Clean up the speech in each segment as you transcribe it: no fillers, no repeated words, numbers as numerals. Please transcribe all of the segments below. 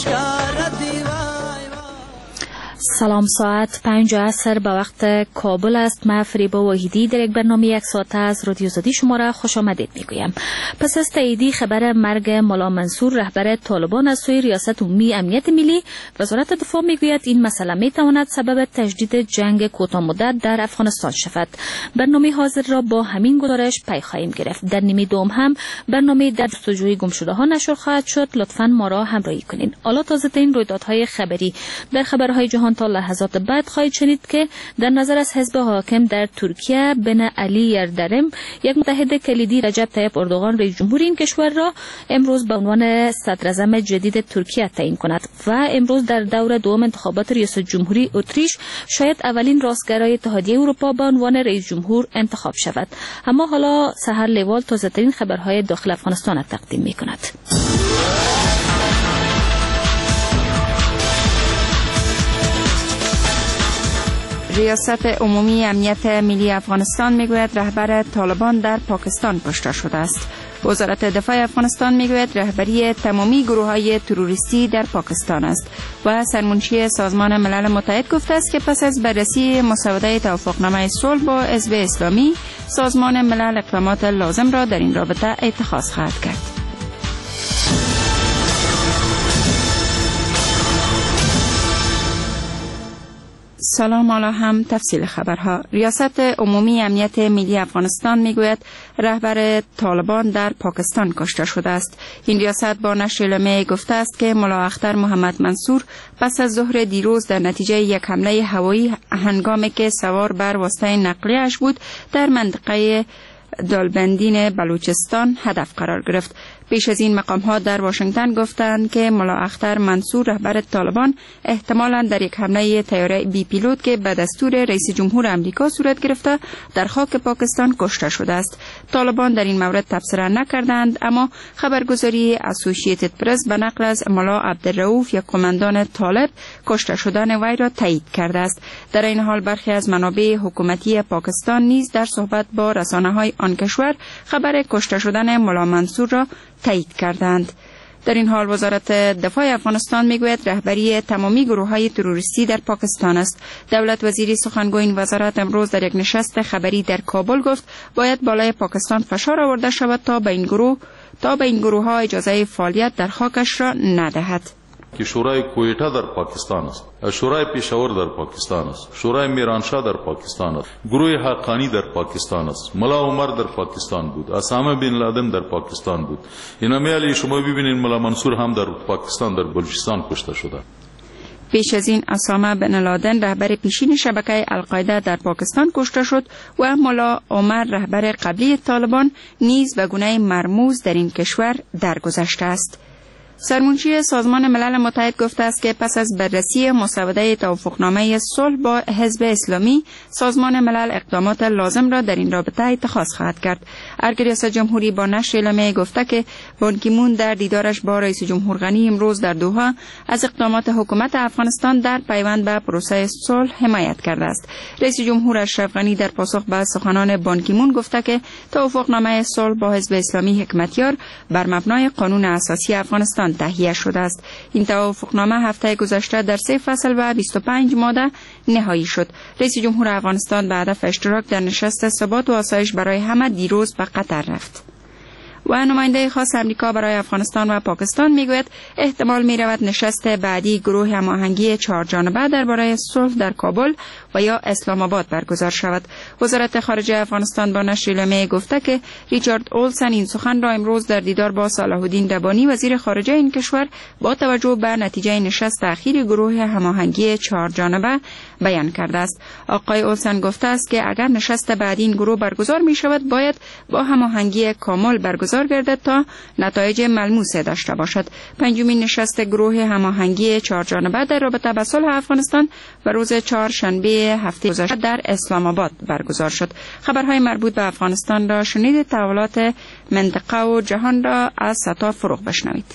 سلام، ساعت 5 عصر به وقت کابل است. من فریبا وحیدی در یک برنامه یک ساعته از رادیو آزادی شما را خوش آمدید میگویم. پس از تایید خبر مرگ ملا منصور رهبر طالبان از سوی ریاست عمومی امنیت ملی، وزارت دفاع میگوید این مسئله میتواند سبب تجدید جنگ کوتاه مدت در افغانستان شود. برنامه حاضر را با همین گزارش پی خواهیم گرفت. در نیمه دوم هم برنامه در جستجوی گمشده ها نشر خواهد شد. لطفاً ما را همراهی کنین. حالا تازه ترین رویدادهای خبری در خبرهای جهان تا لحظات بعد خواهید شنید که در نظر از حزب حاکم در ترکیه بن علی یردرم، یک متحد کلیدی رجب طیب اردوغان رئیس جمهور این کشور را امروز به عنوان صدر اعظم جدید ترکیه تعیین کند و امروز در دور دوم انتخابات ریاست جمهوری اتریش شاید اولین راستگرای اتحادیه اروپا به عنوان رئیس جمهور انتخاب شود. اما حالا سحر لیوال تازه ترین خبرهای داخل افغانستان تقدیم می کند. ریاست عمومی امنیت ملی افغانستان میگوید رهبر طالبان در پاکستان کشته شده است. وزارت دفاع افغانستان میگوید رهبری تمامی گروه‌های تروریستی در پاکستان است و سرمنشی سازمان ملل متحد گفته است که پس از بررسی مسوده توافقنامه صلح با حزب اسلامی، سازمان ملل اقدامات لازم را در این رابطه اتخاذ خواهد کرد. سلام، حالا هم تفصیل خبرها. ریاست عمومی امنیت ملی افغانستان میگوید رهبر طالبان در پاکستان کشته شده است. این ریاست با نشر اعلامیه گفته است که ملا اختر محمد منصور پس از ظهر دیروز در نتیجه یک حمله هوایی هنگامی که سوار بر واسطه نقلیه‌اش بود در منطقه دالبندین بلوچستان هدف قرار گرفت. پیش از این مقام‌ها در واشنگتن گفتند که ملا اختر منصور رهبر طالبان احتمالاً در یک حمله طیاره بی پیلوت که به دستور رئیس جمهور امریکا صورت گرفته در خاک پاکستان کشته شده است. طالبان در این مورد تبصره نکردند، اما خبرگزاری اسوسییتد پرس به نقل از ملا عبدالرؤوف یک قماندان طالب کشته شدن وی را تایید کرده است. در این حال برخی از منابع حکومتی پاکستان نیز در صحبت با رسانه‌های آن کشور خبر کشته شدن ملا منصور را تایید کردند. در این حال وزارت دفاع افغانستان میگوید رهبری تمامی گروه‌های تروریستی در پاکستان است. دولت وزیری سخنگوی این وزارت امروز در یک نشست خبری در کابل گفت باید بالای پاکستان فشار آورده شود تا به این گروه‌ها اجازه فعالیت در خاکش را ندهد. که شورای کویتا در پاکستان است، شورای پشاور در پاکستان است، شورای میرانشاه در پاکستان است، گروه حقانی در پاکستان است، ملا عمر در پاکستان بود، اسامه بن لادن در پاکستان بود. اینا میالی شما ببینید ملا منصور هم در پاکستان در بلوچستان کشته شده. پیش از این اسامه بن لادن رهبر پیشین شبکه القاعده در پاکستان کشته شد و ملا عمر رهبر قبلی طالبان نیز به گونه مرموز در این کشور درگذشته است. سرمنشی سازمان ملل متحد گفته است که پس از بررسی مسوده توافقنامه صلح با حزب اسلامی، سازمان ملل اقدامات لازم را در این رابطه اتخاذ خواهد کرد. ارگ ریاست جمهوری با نشر اعلامیه گفته که بان کی مون در دیدارش با رئیس جمهور غنی امروز در دوحه از اقدامات حکومت افغانستان در پیوند به پروسه صلح حمایت کرده است. رئیس جمهور اشرف غنی در پاسخ به سخنان بان کی مون گفته که توافقنامه صلح با حزب اسلامی حکمتیار بر مبنای قانون اساسی افغانستان تهیه شده است. این توافقنامه هفته گذشته در 3 فصل و 25 ماده نهایی شد. رئیس جمهور افغانستان به هدف اشتراک در نشست ثبات و آسایش برای همه دیروز به قطر رفت. و نماینده خاص امریکا برای افغانستان و پاکستان میگوید احتمال میرود نشست بعدی گروه هماهنگی 4 جانبه درباره صلح در کابل و یا اسلام آباد برگزار شود. وزارت خارجه افغانستان با نشر اعلامیه گفته که ریچارد اولسن این سخن را امروز در دیدار با صلاح الدین ربانی وزیر خارجه این کشور با توجه به نتیجه نشست اخیر گروه هماهنگی 4 جانبه بیان کرده است. آقای اولسن گفته است که اگر نشست بعدی این گروه برگزار می شود باید با هماهنگی کامل برگزار گردد تا نتایج ملموس داشته باشد. 5مین نشست گروه هماهنگی 4 جانبه در رابطه با صلح افغانستان و روز 4 شنبه هفته گذشته در اسلام آباد برگزار شد. خبرهای مربوط به افغانستان را شنید. تحولات منطقه و جهان را از ستا فروغ بشنوید.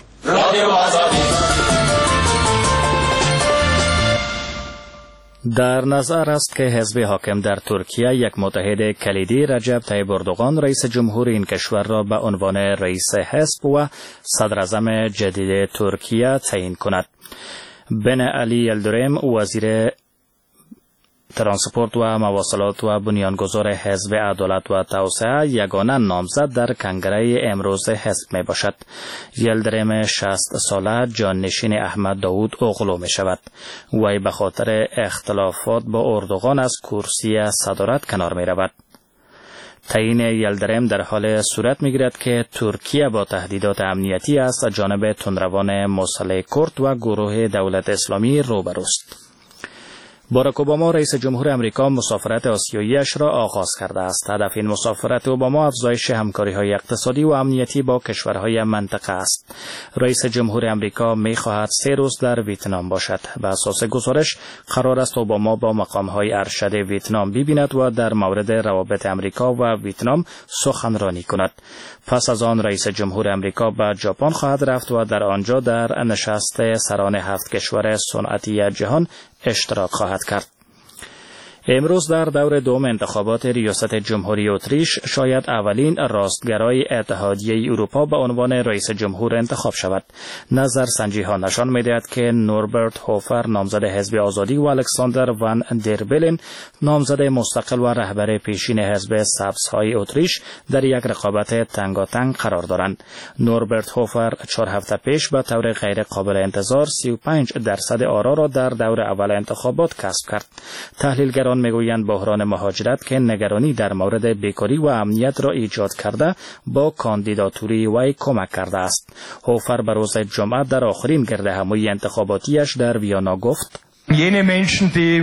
در نظر است که حزب حاکم در ترکیه یک متحد کلیدی رجب طیب اردوغان رئیس جمهور این کشور را به عنوان رئیس حزب و صدر اعظم جدید ترکیه تعیین کند. بن علی یلدریم وزیر ترانسپورت و مواصلات و بنیانگذار حزب عدالت و توسعه یگانه نامزد در کنگره امروز حزب می باشد. یلدریم 60 ساله جانشین احمد داود اوغلو می شود. وی به خاطر اختلافات با اردوغان از کرسی صدارت کنار می رود. تعیین یلدریم در حال صورت می گیرد که ترکیه با تهدیدات امنیتی از جانب تندروان مسلح کرد و گروه دولت اسلامی روبروست. باراک اوباما رئیس جمهور امریکا مسافرت آسیایی‌اش را آغاز کرده است. هدف این مسافرت اوباما افزایش همکاری‌های اقتصادی و امنیتی با کشورهای منطقه است. رئیس جمهور امریکا می‌خواهد 3 روز در ویتنام باشد. به اساس گزارش قرار است اوباما با مقام‌های ارشد ویتنام ببیند و در مورد روابط امریکا و ویتنام سخنرانی کند. پس از آن رئیس جمهور امریکا به ژاپن خواهد رفت و در آنجا در نشست سران 7 کشور صنعتی جهان اشتراک خواهد کرد. امروز در دور دوم انتخابات ریاست جمهوری اتریش شاید اولین راستگرای اتحادیه اروپا به عنوان رئیس جمهور انتخاب شود. نظرسنجی ها نشان می‌دهد که نوربرت هوفر نامزد حزب آزادی و الکساندر وان در بلن نامزد مستقل و رهبر پیشین حزب سبزهای اتریش در یک رقابت تنگاتنگ قرار دارند. نوربرت هوفر 4 هفته پیش به طور غیر قابل انتظار 35% آرا را در دور اول انتخابات کسب کرد. تحلیلگران میگویند بحران مهاجرت که نگرانی در مورد بیکاری و امنیت را ایجاد کرده با کاندیداتوری وی کمک کرده است. هوفر به روز جمعه در آخرین گردهمایی انتخاباتیش در ویانا گفت: jene Menschen die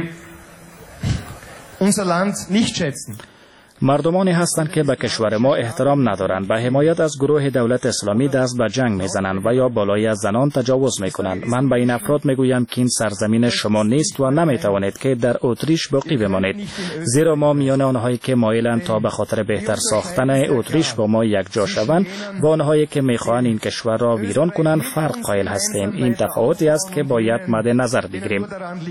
unser Land nicht schätzen. مردمانی هستند که به کشور ما احترام ندارند، به حمایت از گروه دولت اسلامی دست به جنگ میزنند و یا بالای از زنان تجاوز میکنند. من به این افراد میگویم که این سرزمین شما نیست و نمیتوانید که در اتریش باقی بمانید، زیرا ما میان آنهایی که مایلند تا به خاطر بهتر ساختن اتریش با ما یک جا شوند و آنهایی که میخواهند این کشور را ویران کنند فرق قائل هستیم. این تفاوتی است که باید مد نظر بگیریم.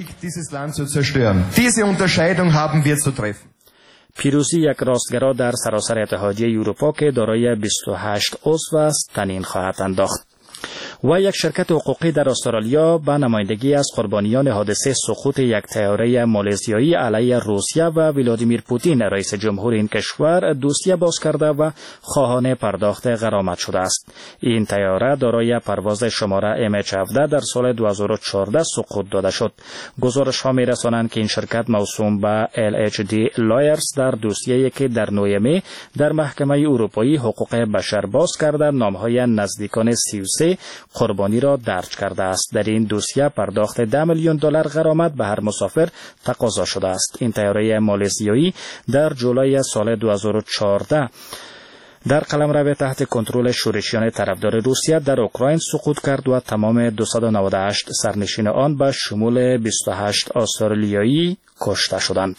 پیروزی یک راستگرا در سراسر اتحادیه اروپا که دارای 28 عضو است تنین خواهد انداخت. و یک شرکت حقوقی در استرالیا به نمایندگی از قربانیان حادثه سقوط یک طیاره مالزیایی علیه روسیه و ولادیمیر پوتین رئیس جمهور این کشور دوسیه باز کرده و خواهان پرداخت غرامت شده است. این طیاره دارای پرواز شماره MH17 در سال 2014 سقوط داده شد. گزارش ها می رسانند که این شرکت موسوم به LHD Lawyers در دوسیه‌ای که در 9 می در محکمه اروپایی حقوق بشر باز کرده نامهای نزدیکان 33 قربانی را درج کرده است. در این دوسیه پرداخت $10 میلیون غرامت به هر مسافر تقاضا شده است. این طیاره مالزیایی در جولای سال 2014 در قلمرو تحت کنترل شورشیان طرفدار روسیه در اوکراین سقوط کرد و تمام 298 سرنشین آن به شمول 28 استرالیایی کشته شدند.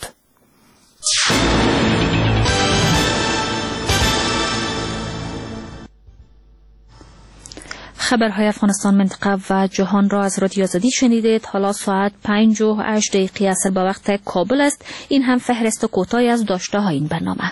خبرهای افغانستان، منطقه و جهان را از رادیو آزادی شنیدید. حالا ساعت 5:08 عصر به وقت کابل است. این هم فهرست کوتاهی از داشته های این برنامه.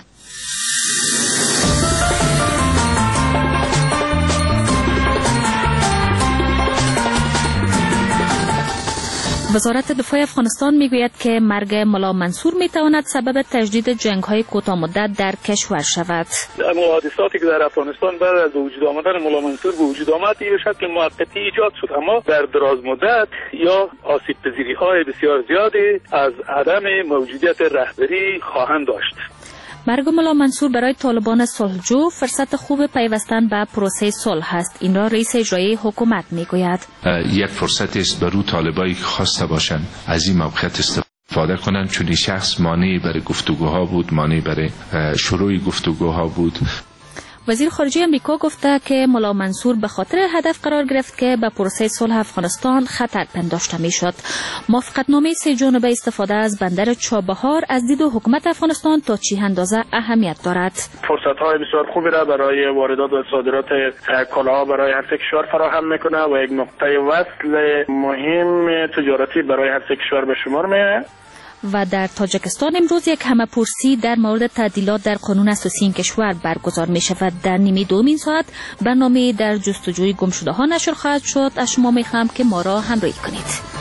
وزارت دفاع افغانستان میگوید که مرگ ملا منصور میتواند سبب تجدید جنگ‌های کوتاه مدت در کشور شود. اما حادثاتی که در افغانستان بعد از وجود آمدن ملا منصور به وجود آمد به شکل موقتی ایجاد شد، اما در دراز مدت یا آسیب پذیری‌های بسیار زیادی از عدم موجودیت رهبری خواهند داشت. مرگ ملا منصور برای طالبان صلحجو فرصت خوب پیوستن به پروسه صلح است. این را رئیس اجرایی حکومت میگوید. یک فرصت است برای طالبایی که خواسته باشند از این موقعیت استفاده کنند، چون این شخص مانعی برای گفتگوها بود، مانعی برای شروع گفتگوها بود. وزیر خارجه امریکا گفته که ملا منصور به خاطر هدف قرار گرفت که به پروسه صلح افغانستان خطر پنداشته میشد. موافقتنامه سه جانبه استفاده از بندر چابهار از دید حکومت افغانستان تا چه اندازه اهمیت دارد؟ فرصت‌های بسیار خوبی را برای واردات و صادرات کالاها برای هر سه کشور فراهم میکنه و یک نقطه وصل مهم تجارتی برای هر سه کشور به شمار میآید. و در تاجیکستان امروز یک همه‌پرسی در مورد تعدیلات در قانون اساسی این کشور برگزار می شود. در نیمه دومین ساعت برنامه در جستجوی گمشده‌ها نشر خواهد شد. از شما می خواهم که ما را همراهی کنید.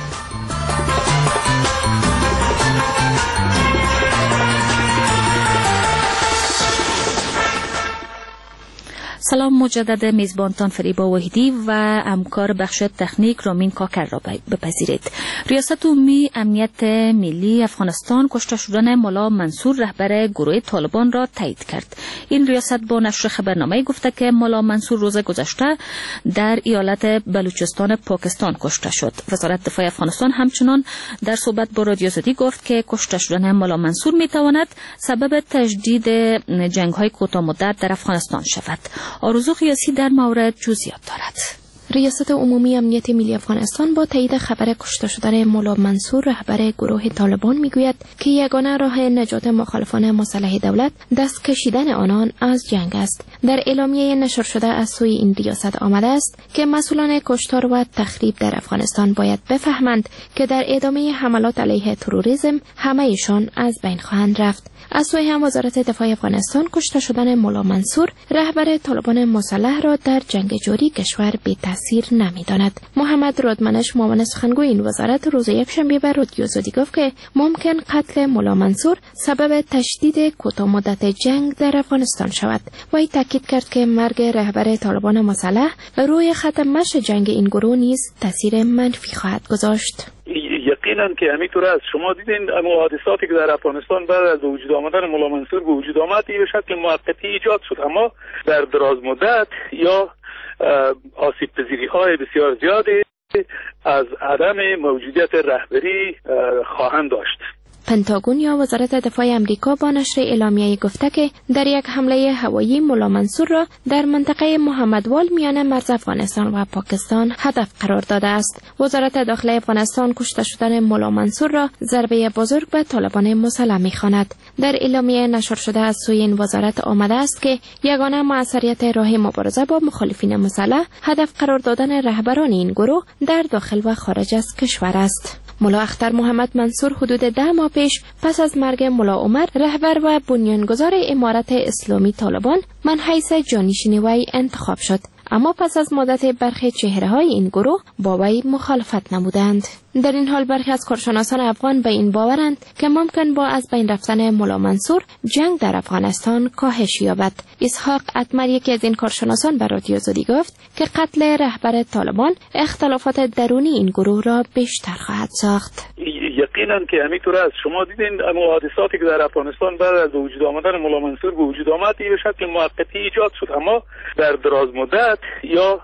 سلام مجدد میزبانتان فریبا وحیدی و همکار بخش تکنیک رامین کاکر را بپذیرید. ریاست عمومی امنیت ملی افغانستان کشته شدن ملا منصور رهبر گروه طالبان را تایید کرد. این ریاست با نشر خبرنامه گفته که ملا منصور روز گذشته در ایالت بلوچستان پاکستان کشته شد. وزارت دفاع افغانستان همچنان در صحبت با رادیو آزادی گفت که کشته شدن ملا منصور میتواند سبب تجدید جنگ‌های کوتاه مدت در افغانستان شود. آرزو قیاسی در مورد جزئیات دارد. ریاست عمومی امنیت ملی افغانستان با تایید خبر کشته شدن ملا منصور رهبر گروه طالبان میگوید که یگانه راه نجات مخالفان مسلح دولت دست کشیدن آنان از جنگ است. در اعلامیه نشر شده از سوی این ریاست آمده است که مسئولان کشتار و تخریب در افغانستان باید بفهمند که در ادامه حملات علیه تروریسم همه‌شان از بین خواهند رفت. از سوی هم وزارت دفاع افغانستان کشته شدن ملا منصور رهبر طالبان مسلح را در جنگ جاری کشور بی تاثیر نمی‌داند. محمد رادمنش معاون سخنگوی این وزارت روز یکشنبه به رادیو آزادی گفت که ممکن قتل ملا منصور سبب تشدید کوتاه مدت جنگ در افغانستان شود و ای تاکید کرد که مرگ رهبر طالبان مسلح روی خط مشی جنگ این گروه نیز تاثیر منفی خواهد گذاشت. یقینا که همینطور است. شما دیدین حادثاتی که در افغانستان بعد از وجود آمدن ملا منصور به وجود آمد به شکل موقتی ایجاد شد، اما در دراز مدت یا آسیب پذیری های بسیار زیادی از عدم موجودیت رهبری خواهند داشت. پنتاگون یا وزارت دفاع امریکا با نشر اعلامیه گفته که در یک حمله هوایی ملا منصور را در منطقه محمدوال میان مرز افغانستان و پاکستان هدف قرار داده است. وزارت داخله افغانستان کشته شدن ملا منصور را ضربه بزرگ به طالبان مسلح می‌خواند. در اعلامیه نشر شده از سوی این وزارت آمده است که یگانه موثریت راه مبارزه با مخالفین مسلح هدف قرار دادن رهبران این گروه در داخل و خارج از کشور است. ملا اختر محمد منصور حدود 10 ماه پیش پس از مرگ ملا عمر رهبر و بنیانگذار امارت اسلامی طالبان من حیث جانشین وی انتخاب شد، اما پس از مدت برخی چهره‌های این گروه با وی مخالفت نمودند. در این حال برخی از کارشناسان افغان به این باورند که ممکن با از بین رفتن ملا منصور جنگ در افغانستان کاهش یابد. اسحاق اتمر یکی از این کارشناسان به رادیو آزادی گفت که قتل رهبر طالبان اختلافات درونی این گروه را بیشتر خواهد ساخت. یقینا که همینطور است. شما دیدین حادثاتی که در افغانستان بعد از وجود آمدن ملا منصور به وجود آمد به شکل موقتی ایجاد شد، اما در دراز مدت یا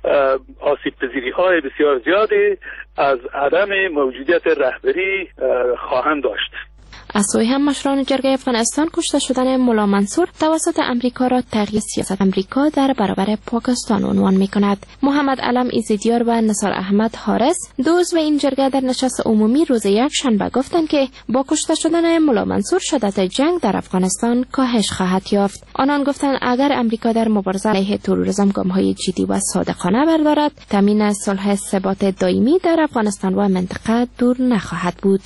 آسیب پذیری های بسیار زیادی از عدم موجودیت رهبری خواهند داشت. از سوی هم مشران جرگه افغانستان کشته شدن ملا منصور توسط امریکا را تغییر سیاست امریکا در برابر پاکستان عنوان می‌کند. محمد علم ایزدیار و نثار احمد حارس دو عضو این جرگه در نشست عمومی روز یکشنبه گفتند که با کشته شدن ملا منصور شدت جنگ در افغانستان کاهش خواهد یافت. آنان گفتند اگر امریکا در مبارزه علیه تروریسم گام‌های جدی و صادقانه بردارد، تامین صلح ثبات دائمی در افغانستان و منطقه دور نخواهد بود.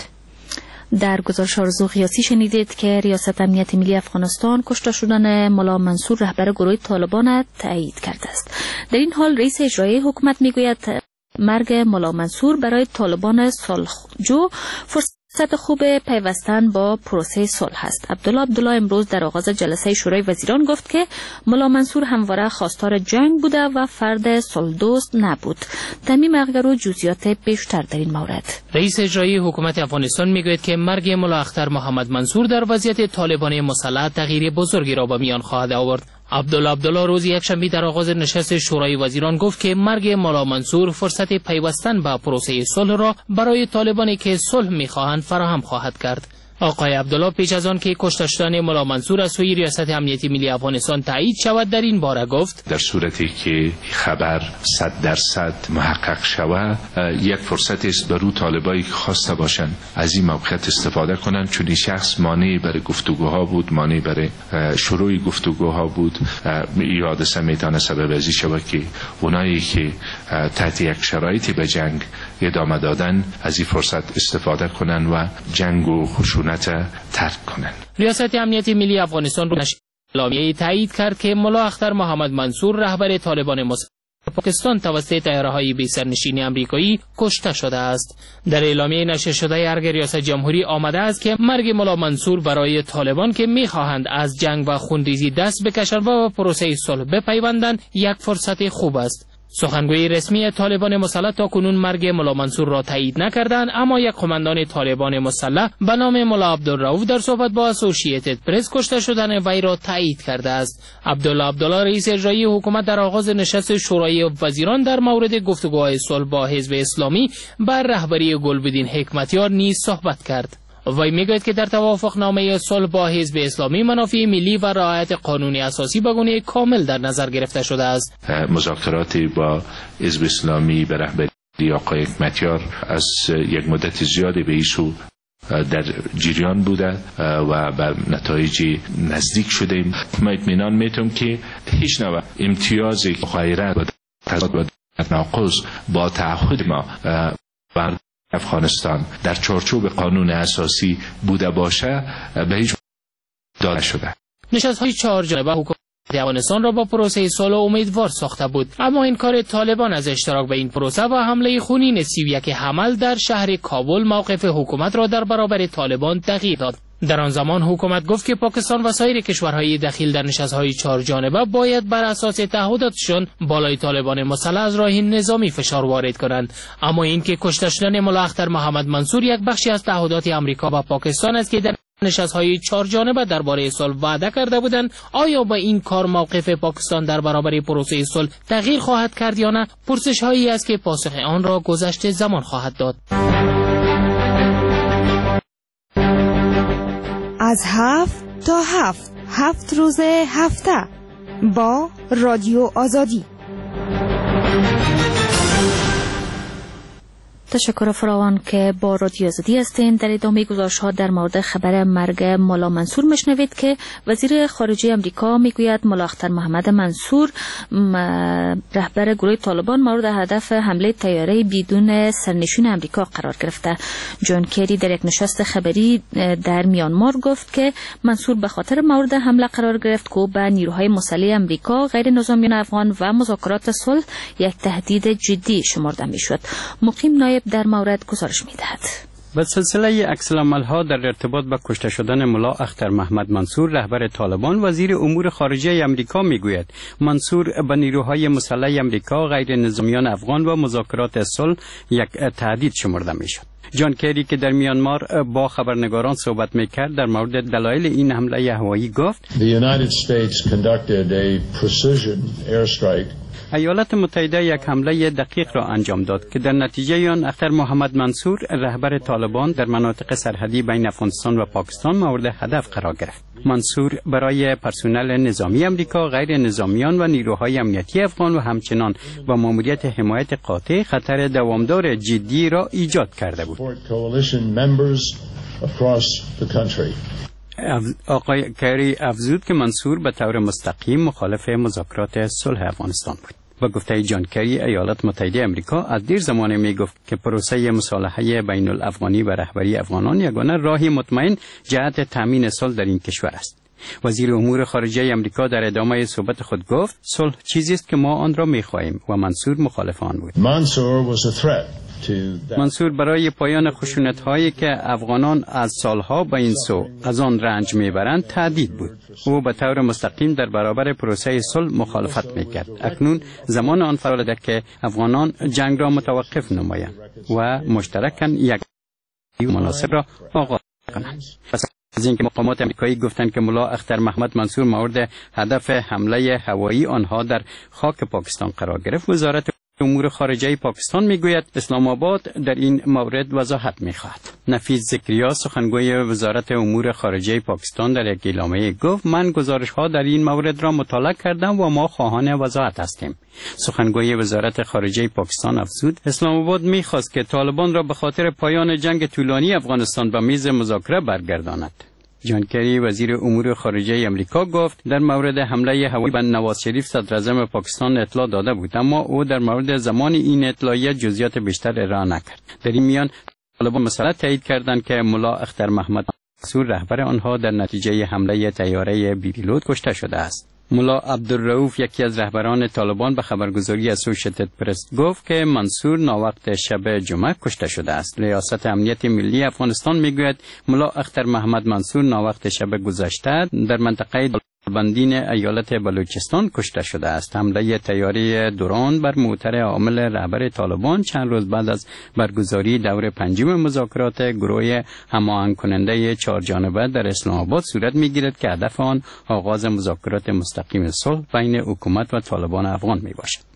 در گزارش آرزو قیاسی شنیدید که ریاست امنیت ملی افغانستان کشته شدن ملا منصور رهبر گروه طالبان تایید کرده است. در این حال رئیس اجرایی حکومت میگوید مرگ ملا منصور برای طالبان صلحجو فرصت خوب پیوستن با پروسه صلح است. عبدالله امروز در آغاز جلسه شورای وزیران گفت که ملا منصور همواره خواستار جنگ بوده و فرد صلح‌دوست نبود. تمیم اقگرو جزئیات بیشتر در این مورد. رئیس اجرایی حکومت افغانستان میگوید که مرگ ملا اختر محمد منصور در وضعیت طالبان مسلح تغییر بزرگی را به میان خواهد آورد. عبدالله روز یکشنبه در آغاز نشست شورای وزیران گفت که مرگ ملا منصور فرصت پیوستن به پروسه صلح را برای طالبانی که صلح می‌خواهند فراهم خواهد کرد. آقای عبدالله پیش از آن که کشته شدن ملا منصور از سوی ریاست امنیتی ملی افغانستان تایید شود در این باره گفت در صورتی که خبر 100% محقق شود یک فرصت است برای طالبایی که خواسته باشند از این موقعیت استفاده کنند، چون این شخص مانع برای گفتگوها بود، مانع برای شروع گفتگوها بود. این حادثه میتونه سبب ازی شود که اونایی که تحت یک شرایطی به جنگ ادامه دادن از این فرصت استفاده کنند و جنگ و خشونت ترک کنند. ریاست امنیتی ملی افغانستان رو اعلامیه‌ای تایید کرد که ملا اختر محمد منصور رهبر طالبان مسلح پاکستان توسط طیاره‌های بی سرنشین آمریکایی کشته شده است. در اعلامیه نشر شده ارگ ریاست جمهوری آمده است که مرگ ملا منصور برای طالبان که می‌خواهند از جنگ و خونریزی دست بکشند و پروسه صلح بپیوندند یک فرصت خوب است. سخنگوی رسمی طالبان مسلح تاکنون مرگ ملا منصور را تایید نکردند، اما یک قماندان طالبان مسلح به نام ملا عبدالرؤوف در صحبت با اسوسییتد پرس کشته شدن وی را تایید کرده است. عبدالله رئیس اجرایی حکومت در آغاز نشست شورای وزیران در مورد گفتگوهای صلح با حزب اسلامی بر رهبری گلبدین حکمتیار نیز صحبت کرد. وی میگوید که در توافقنامه صلح با حزب اسلامی منافع ملی و رعایت قانون اساسی به گونه کامل در نظر گرفته شده است. مذاکرات با حزب اسلامی به رهبری آقای حکمتیار از یک مدت زیادی به ایسو در جریان بوده و به نتایج نزدیک شدیم. ما اطمینان میتونم که هیچ نوع امتیازی غیرت و تناقض با تعهد ما و افغانستان در چارچوب قانون اساسی بوده باشه به هیچ داده شده. نشست‌های 4 جانبه حکومت افغانستان را با پروسه صلح امیدوار ساخته بود، اما انکار طالبان از اشتراک به این پروسه و حمله خونین 31 حمل در شهر کابل موقف حکومت را در برابر طالبان تغییر داد. در آن زمان حکومت گفت که پاکستان و سایر کشورهای دخیل در نشست‌های 4 جانبه باید بر اساس تعهداتشان بالای طالبان مسلح از راه نظامی فشار وارد کنند، اما این که کشته شدن ملا اختر محمد منصور یک بخشی از تعهدات آمریکا و پاکستان است که در نشست‌های 4 جانبه درباره صلح وعده کرده بودند، آیا با این کار موقف پاکستان در برابر پروسه صلح تغییر خواهد کرد یا نه؟ پرسش‌هایی است که پاسخ آن را گذشت زمان خواهد داد. از 7 تا 7 روز هفته با رادیو آزادی. تشکر فراوان که با رادیو آزادی هستین. در ادامه گزارش‌ها در مورد خبر مرگ ملا منصور میشنوید که وزیر خارجه امریکا میگوید ملا اختر محمد منصور رهبر گروه طالبان مورد هدف حمله طیاره بدون سرنشین امریکا قرار گرفته. جان کری در یک نشست خبری در میانمار گفت که منصور به خاطر مورد حمله قرار گرفت که به نیروهای مسلح امریکا، غیر نظامیان افغان و مذاکرات صلح یک تهدید جدی شمرده میشد. مقیم نایب در مورد گزارش می‌دهد. به سلسله عکس‌العمل‌ها در ارتباط با کشته شدن ملا اختر محمد منصور رهبر طالبان، وزیر امور خارجه امریکا میگوید منصور به نیروهای مسلح امریکا، غیر نظامیان افغان و مذاکرات صلح یک تهدید شمرده میشد. جان کری که در میانمار با خبرنگاران صحبت میکرد در مورد دلایل این حمله هوایی گفت ایالات متحده یک حمله دقیق را انجام داد که در نتیجه آن اختر محمد منصور رهبر طالبان در مناطق سرحدی بین افغانستان و پاکستان مورد هدف قرار گرفت. منصور برای پرسنل نظامی امریکا، غیر نظامیان و نیروهای امنیتی افغان و همچنان با ماموریت حمایت قاطع خطر دوامدار جدی را ایجاد کرده بود. آقای کری افزود که منصور به طور مستقیم مخالف مذاکرات صلح افغانستان بود. با گفته جان کری، ایالات متحده امریکا از دیر زمانه می گفت که پروسه مصالحه بین الافغانی و رهبری افغانان یگانه راهی مطمئن جهت تامین صلح در این کشور است. وزیر امور خارجه امریکا در ادامه صحبت خود گفت صلح چیزی است که ما آن را می خواهیم و منصور مخالف آن بود. منصور برای پایان خشونت‌هایی که افغانان از سالها به این سو از آن رنج میبرند تهدید بود. او به طور مستقیم در برابر پروسه صلح مخالفت میکرد. اکنون زمان آن فرا رسیده که افغانان جنگ را متوقف نمایند و مشترکاً یک مناسب را آغاز کنند. پس از اینکه مقامات امریکایی گفتند که ملا اختر محمد منصور مورد هدف حمله هوایی آنها در خاک پاکستان قرار گرفت، وزارت امور خارجه پاکستان میگوید اسلام آباد در این مورد وضاحت میخواهد. نفیس ذکریا سخنگوی وزارت امور خارجه پاکستان در یک اعلامیه گفت من گزارش‌ها در این مورد را مطالعه کردم و ما خواهان وضاحت هستیم. سخنگوی وزارت خارجه پاکستان افزود اسلام آباد می‌خواست که طالبان را به خاطر پایان جنگ طولانی افغانستان به میز مذاکره برگرداند. جان کری وزیر امور خارجه امریکا گفت در مورد حمله هوایی به نواز شریف صدر اعظم پاکستان اطلاع داده بود، اما او در مورد زمان این اطلاعیه جزئیات بیشتر ارائه نکرد. در این میان طالبان مسئله تایید کردند که ملا اختر محمد منصور رهبر آنها در نتیجه حمله طیاره بی پیلوت کشته شده است. ملا عبدالرؤوف یکی از رهبران طالبان به خبرگزاری اسوشیتد پرس گفت که منصور ناوقت شب جمعه کشته شده است. ریاست امنیت ملی افغانستان میگوید ملا اختر محمد منصور ناوقت شب گذشته در منطقه بندین ایالت بلوچستان کشته شده است. حمله طیاره درون بر موتر عامل رهبر طالبان چند روز بعد از برگزاری دور پنجم مذاکرات گروه هماهنگ کننده 4 جانبه در اسلام آباد صورت میگیرد که هدف آن آغاز مذاکرات مستقیم صلح بین حکومت و طالبان افغان می باشد.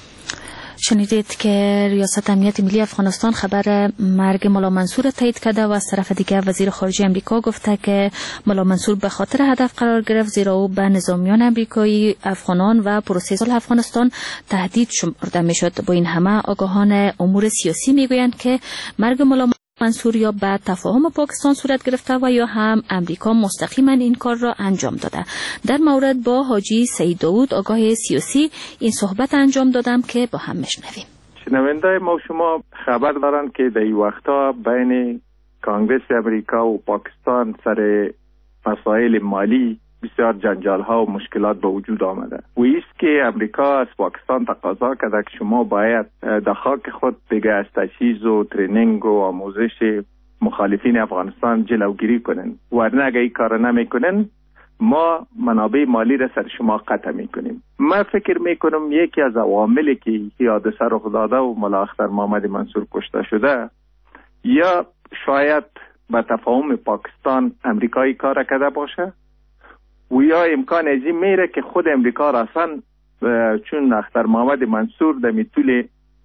شنیدید که ریاست امنیت ملی افغانستان خبر مرگ ملا منصور تایید کرده و از طرف دیگر وزیر خارجه امریکا گفته که ملا منصور به خاطر هدف قرار گرفت زیرا او به نظامیان امریکایی، افغانان و پروسه صلح افغانستان تهدید شمرده میشد. با این همه آگاهان امور سیاسی میگویند که مرگ ملا منصور یا به تفاهم پاکستان صورت گرفته و یا هم امریکا مستقیما این کار را انجام داده. در مورد با حاجی سید داود آگاه سیاسی این صحبت انجام دادم که با هم میشنویم. شنونده ما شما خبر دارند که در این وقتا بین کانگرس امریکا و پاکستان سر مسائل مالی بسیار جنجال ها و مشکلات به وجود آمده و ایست که امریکا از پاکستان تقاضا کرده که شما باید در خاک خود دیگه از تجهیز و ترینینگ و آموزش مخالفین افغانستان جلوگیری کنن، ورنه اگه این کار نمیکنن ما منابع مالی را سر شما قطع میکنیم. من فکر میکنم یکی از عواملی که این حادثه رخ داده و ملا اختر محمد منصور کشته شده یا شاید به تفاهم پاکستان امریکایی کار کرده باشه و یا امکان ازی میره که خود امریکا راسن چون اختر محمد منصور در طول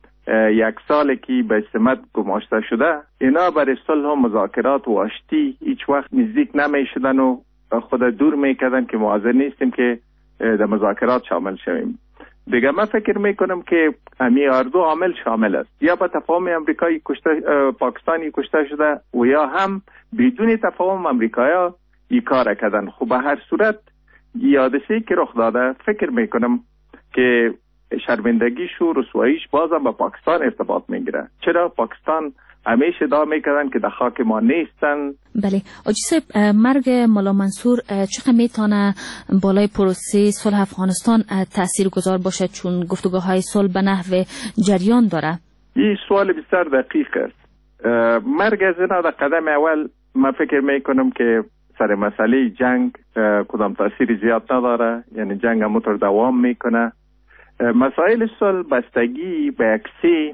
1 سال که به سمت گماشته شده اینا برای صلح و مذاکرات و آشتی هیچ وقت نزدیک نمیشدن و خود دور میکردن که ما حاضر نیستیم که در مذاکرات شامل شویم. دیگه من فکر میکنم که امی اردو عامل شامل است، یا به تفاهم امریکایی پاکستانی کشته شده و یا هم بدون تفاهم امریکایی این کار کردن. خب به هر صورت حادثه‌ای که رخ داده فکر میکنم که شرمندگیش و رسواییش بازم به پاکستان ارتباط میگیره. چرا پاکستان همیشه ادعا میکردن که در خاک ما نیستن. بله آجی صاحب، مرگ ملا منصور چقدر میتونه بالای پروسه صلح افغانستان تاثیرگذار باشه چون گفتگوهای صلح به نحو جریان داره؟ این سوال بسیار دقیق است. مرگ از اینا در قدم اول من فکر میکنم که سر مسئله جنگ کدام تاثیر زیاد نداره، یعنی جنگ همونطور دوام میکنه. مسائل صلح بستگی به اکسی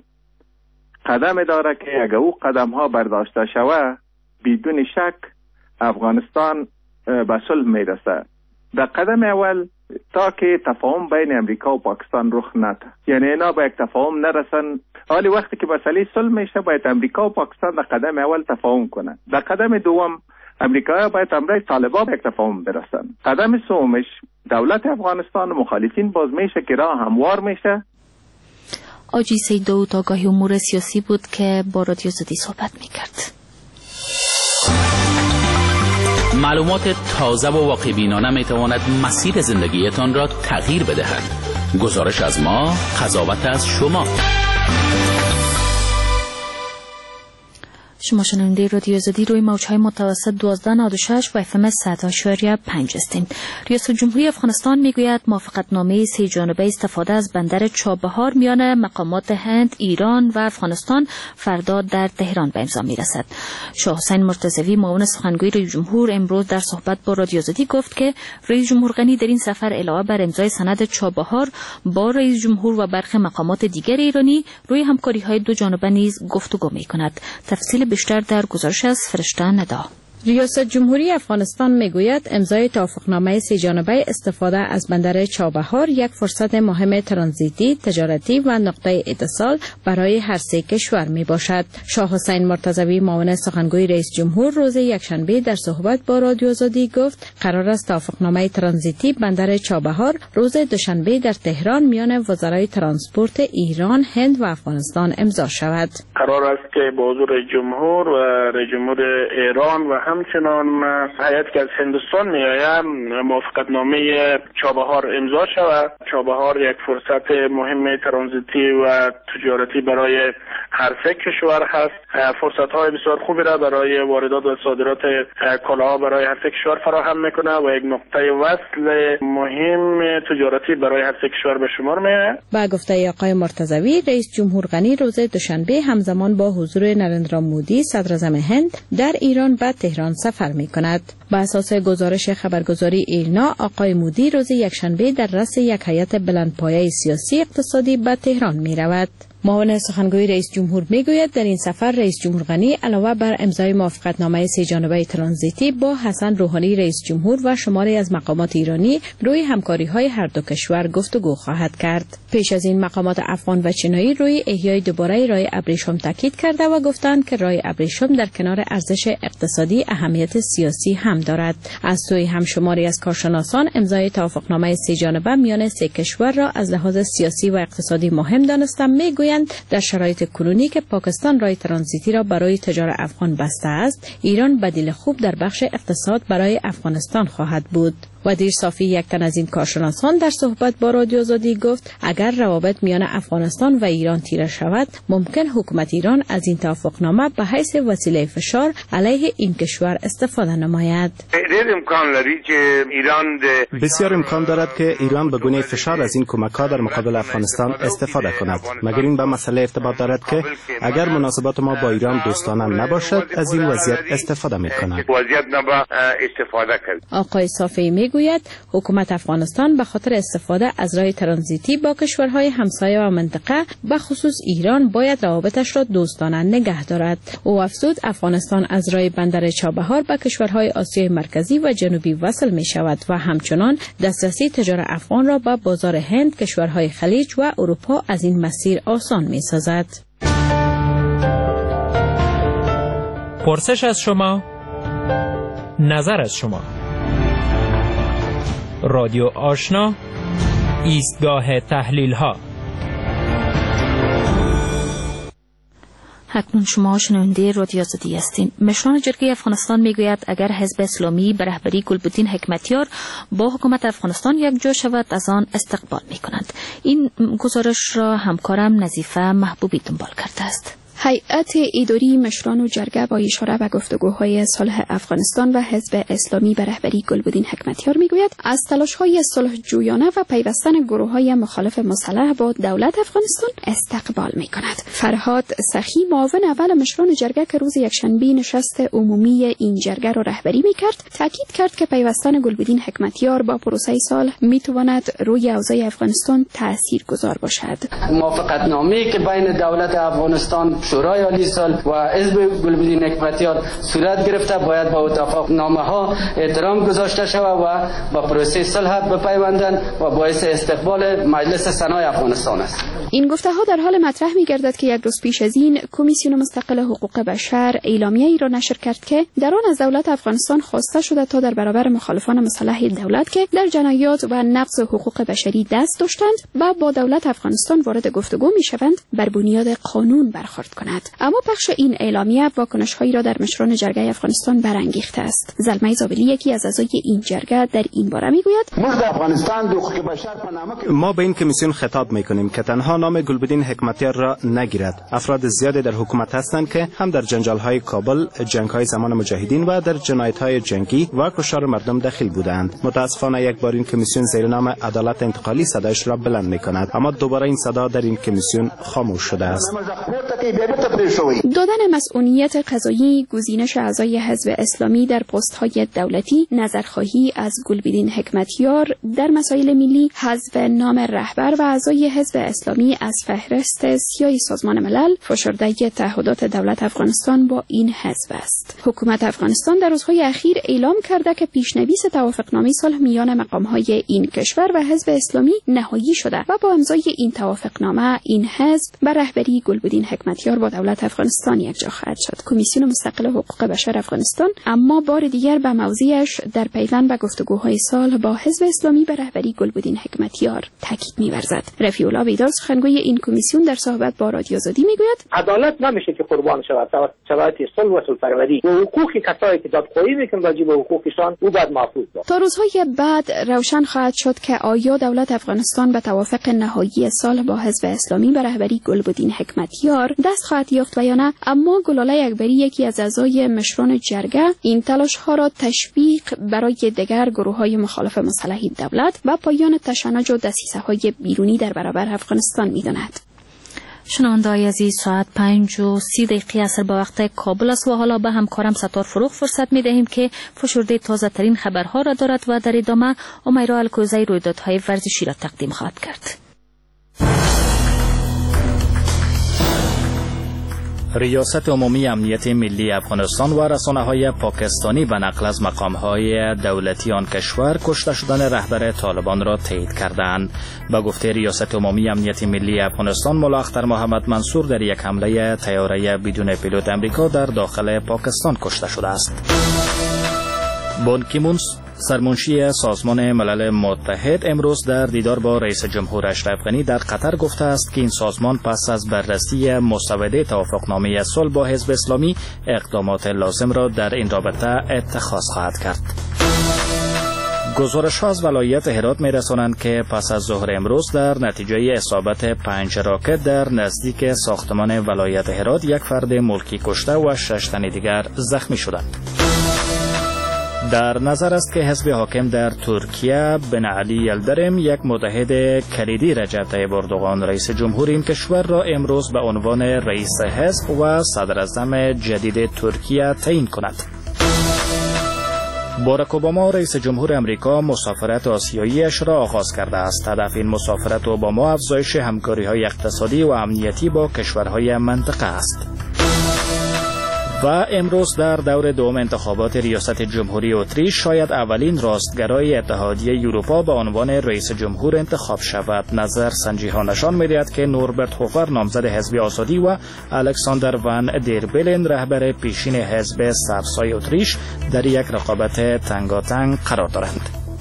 قدم داره که اگر او قدم ها برداشته شوه بدون شک افغانستان به صلح میرسه. در قدم اول تا که تفاهم بین امریکا و پاکستان رخ نده، یعنی اینا به یک تفاهم نرسن. حالی وقتی که مسئله صلح میشه باید امریکا و پاکستان در قدم اول تفاهم کنن. در قدم دوم امریکا باید امرای طالبان به یک تفاهم برسن. قدم سومش دولت افغانستان و مخالفین باز میشه که راه هموار میشه. آجی سید داود آگاهی امور سیاسی بود که با رادیو آزادی صحبت میکرد. معلومات تازه و واقع بینانه میتواند مسیر زندگیتان را تغییر بدهد. گزارش از ما، قضاوت از شما. شما شنونده رادیو آزادی روی موجهای متوسط 1296 و FM 100.5 هستین. ریاست جمهوری افغانستان میگوید موافقتنامه 3 جانبه استفاده از بندر چابهار میان مقامات هند، ایران و افغانستان فردا در تهران به امضا میرسد. شاه حسین مرتضوی معاون سخنگوی رئیس جمهور امروز در صحبت با رادیو آزادی گفت که رئیس جمهور غنی در این سفر علاوه بر امضای سند چابهار با رئیس جمهور و برخی مقامات دیگر ایرانی روی همکاری‌های 2 جانبه نیز گفتگو می‌کند. تفصیل بیشتر در گزارش از فرشته ندا. ریاست جمهوری افغانستان میگوید امضای توافقنامه سه جانبه استفاده از بندر چابهار یک فرصت مهم ترانزیتی، تجارتی و نقطه اتصال برای هر سه کشور می باشد. شاه حسین مرتضوی معاون سخنگوی رئیس جمهور روز یکشنبه در صحبت با رادیو آزادی گفت قرار است توافقنامه ترانزیتی بندر چابهار روز دوشنبه در تهران میان وزرای ترانسپورت ایران، هند و افغانستان امضا شود. قرار است که با حضور رئیس جمهور و رئیس جمهور ایران و همچنان هیئتی که از هندوستان میآید موافقتنامه چابهار امضا شود. چابهار یک فرصت مهم ترانزیتی و تجارتی برای هر سه کشور هست. فرصت‌های بسیار خوبی را برای واردات و صادرات کالاها برای هر سه کشور فراهم میکنه و یک نقطه وصل مهم تجارتی برای هر سه کشور به شمار میآید. با گفته آقای مرتضوی، رئیس جمهور غنی روز دوشنبه همزمان با حضور نریندرا مودی صدر اعظم هند در ایران به تهران سفر می‌کند. بر اساس گزارش خبرگزاری ایرنا، آقای مودی روز یکشنبه در رأس یک هیئت بلندپایه سیاسی اقتصادی به تهران می‌رود. معاون سخنگوی رئیس جمهور میگوید در این سفر رئیس جمهور غنی علاوه بر امضای موافقتنامه سه جانبه ترانزیتی با حسن روحانی رئیس جمهور و شماری از مقامات ایرانی روی همکاری‌های هر دو کشور گفتگو خواهد کرد. پیش از این مقامات افغان و چینی روی احیای دوباره راه ابریشم تاکید کرده و گفتند که راه ابریشم در کنار ارزش اقتصادی اهمیت سیاسی هم دارد. از سوی هم شماری از کارشناسان امضای توافقنامه سه جانبه میان سه کشور را از لحاظ سیاسی و اقتصادی مهم دانستند. میگویند در شرایط کنونی که پاکستان راه ترانزیتی را برای تجار افغان بسته است، ایران بدیل خوب در بخش اقتصاد برای افغانستان خواهد بود. ودیر صافی، یک تن از این کارشناسان، در صحبت با رادیو آزادی گفت اگر روابط میان افغانستان و ایران تیره شود، ممکن حکومت ایران از این توافقنامه به حیث وسیله فشار علیه این کشور استفاده نماید. بسیار امکان دارد که ایران به گونه فشار از این کمک‌ها در مقابل افغانستان استفاده کند. مگر این به مسئله ارتباط دارد که اگر مناسبات ما با ایران دوستانه نباشد، از این وضعیت استفاده می‌کند. آقای صافی میگوید حکومت افغانستان به خاطر استفاده از راه ترانزیتی با کشورهای همسایه و منطقه به خصوص ایران باید روابطش را دوستانه نگه دارد. او افزود افغانستان از راه بندر چابهار به کشورهای آسیای مرکزی و جنوبی وصل می شود و همچنان دسترسی تجار افغان را به بازار هند، کشورهای خلیج و اروپا از این مسیر آسان می سازد. پرسش از شما، نظر از شما. رادیو آشنا، ایستگاه تحلیل ها. اکنون شما شنونده رادیو آزادی هستین. مشران جرگه افغانستان میگوید اگر حزب اسلامی به رهبری گلبدین حکمتیار با حکومت افغانستان یکجا شود، از آن استقبال میکنند. این گزارش را همکارم نظیفه محبوبی دنبال کرده است. هیئت اداری مشران و جرگه با اشاره به گفتگوهای صلح افغانستان و حزب اسلامی به رهبری گلبدین حکمتیار میگوید از تلاش‌های صلح جویانه و پیوستن گروه‌های مخالف مسلح با دولت افغانستان استقبال می‌کند. فرهاد سخی، معاون اول مشران جرگه که روز یکشنبه نشست عمومی این جرگه را رهبری می‌کرد، تاکید کرد که پیوستن گلبدین حکمتیار با پروسه صلح می‌تواند روی اوضاع افغانستان تاثیرگذار باشد. موافقتنامه‌ای که بین دولت افغانستان، شورای عالی صلح و حزب گلبدین حکمتیار صورت گرفته باید با اتفاقنامه‌ها احترام گذاشته شود و با پروسه صلح بپیوندند و باعث استقبال مجلس سنای افغانستان است. این گفته‌ها در حال مطرح می‌گردد که یک روز پیش از این کمیسیون مستقل حقوق بشر اعلامیه‌ای را نشر کرد که در آن از دولت افغانستان خواسته شده تا در برابر مخالفان مسلح دولت که در جنایات و نقض حقوق بشری دست داشتند و با دولت افغانستان وارد گفتگو می‌شوند، بر بنیاد قانون برخورد کند. اما پخش این اعلامیه واکنش‌هایی را در مشران جرگه افغانستان برانگیخته است. زلمه زابلی، یکی از اعضای این جرگه، در این باره می‌گوید ما به این کمیسیون خطاب می‌کنیم که تنها نام گلبدین حکمتیار را نگیرد. افراد زیادی در حکومت هستند که هم در جنجال‌های کابل، جنگ‌های زمان مجاهدین و در جنایت‌های جنگی و کشتار مردم دخیل بودند. متأسفانه یک بار این کمیسیون زیر نام عدالت انتقالی صدایش را بلند می‌کند، اما دوباره این صدا در این کمیسیون خاموش شده است. کې بیا بیرته پرېښوئ. دادن مسئولیت قضایی، گزینش اعضای حزب اسلامی در پست‌های دولتی، نظرخواهی از گلبدین حکمتیار در مسائل ملی، حذف نام رهبر و اعضای حزب اسلامی از فهرست سیاه سازمان ملل فشرده تعهدات دولت افغانستان با این حزب است. حکومت افغانستان در روزهای اخیر اعلام کرده که پیشنویس توافقنامه صلح میان مقام‌های این کشور و حزب اسلامی نهایی شده و با امضای این توافقنامه این حزب بر رهبری گلبدین حکمتیار با دولت افغانستان یکجا خواهد شد. کمیسیون مستقل حقوق بشر افغانستان اما بار دیگر به موضعش در پیوند به گفتگوهای صلح با حزب اسلامی به رهبری گلبدین حکمتیار تاکید می‌ورزد. رفیع الله بیدار سخنگوی این کمیسیون در صحبت با رادیو آزادی میگوید عدالت نمیشه که قربان شود شرایط صلح و صلح‌پروری و حقوق کسایی که دادخواهی میکنن راجع به حقوقشان او باید محفوظ باشد. تا روزهای بعد روشن خواهد شد که آیا دولت افغانستان به توافق نهایی صلح با حزب اسلامی به رهبری گلبدین حکمتیار دست خواهد یافت و یا نه. اما گلالای اکبری یکی از اعضای مشران جرگه این تلاش ها را تشویق برای دیگر گروه‌های مخالف مصالح دولت و پایان تشنج و دسیسه‌های بیرونی در برابر افغانستان می‌داند. شنونده‌های عزیز، ساعت 5:30 عصر به وقت کابل است و حالا به همکارم ستار فروغ فرصت می‌دهیم که فشرده تازه ترین خبرها را دارد و در ادامه امیرا الکوزی رویدادهای ورزشی را تقدیم خواهد کرد. ریاست عمومی امنیت ملی افغانستان و رسانه‌های پاکستانی به نقل از مقام‌های دولتی آن کشور کشته شدن رهبر طالبان را تایید کردند. با گفته ریاست عمومی امنیت ملی افغانستان، ملا اختر محمد منصور در یک حمله طیاره بدون پیلوت امریکا در داخل پاکستان کشته شده است. بان کی مون سرمنشی سازمان ملل متحد امروز در دیدار با رئیس جمهور اشرف غنی در قطر گفته است که این سازمان پس از بررسی مسوده توافقنامه صلح با حزب اسلامی اقدامات لازم را در این رابطه اتخاذ خواهد کرد. گزارش‌ها از ولایت هرات می‌رسانند که پس از ظهر امروز در نتیجه اصابت 5 راکت در نزدیک ساختمان ولایت هرات یک فرد ملکی کشته و 6 تن دیگر زخمی شدند. در نظر است که حزب حاکم در ترکیه بن علی یلدرم، یک متحد کلیدی رجب طیب اردوغان رئیس جمهور این کشور را امروز به عنوان رئیس حزب و صدراعظم جدید ترکیه تعیین کند. باراک اوباما رئیس جمهور امریکا مسافرت آسیایی‌اش را آغاز کرده است. هدف این مسافرت اوباما افزایش همکاری‌های اقتصادی و امنیتی با کشورهای منطقه است. و امروز در دور دوم انتخابات ریاست جمهوری اتریش شاید اولین راستگرای اتحادیه اروپا به عنوان رئیس جمهور انتخاب شود. نظر سنجی‌ها نشان می‌دهد که نوربرت هوفر نامزد حزب آزادی و الکساندر ون دیر بلن رهبر پیشین حزب سبزهای اتریش در یک رقابت تنگاتنگ قرار دارند.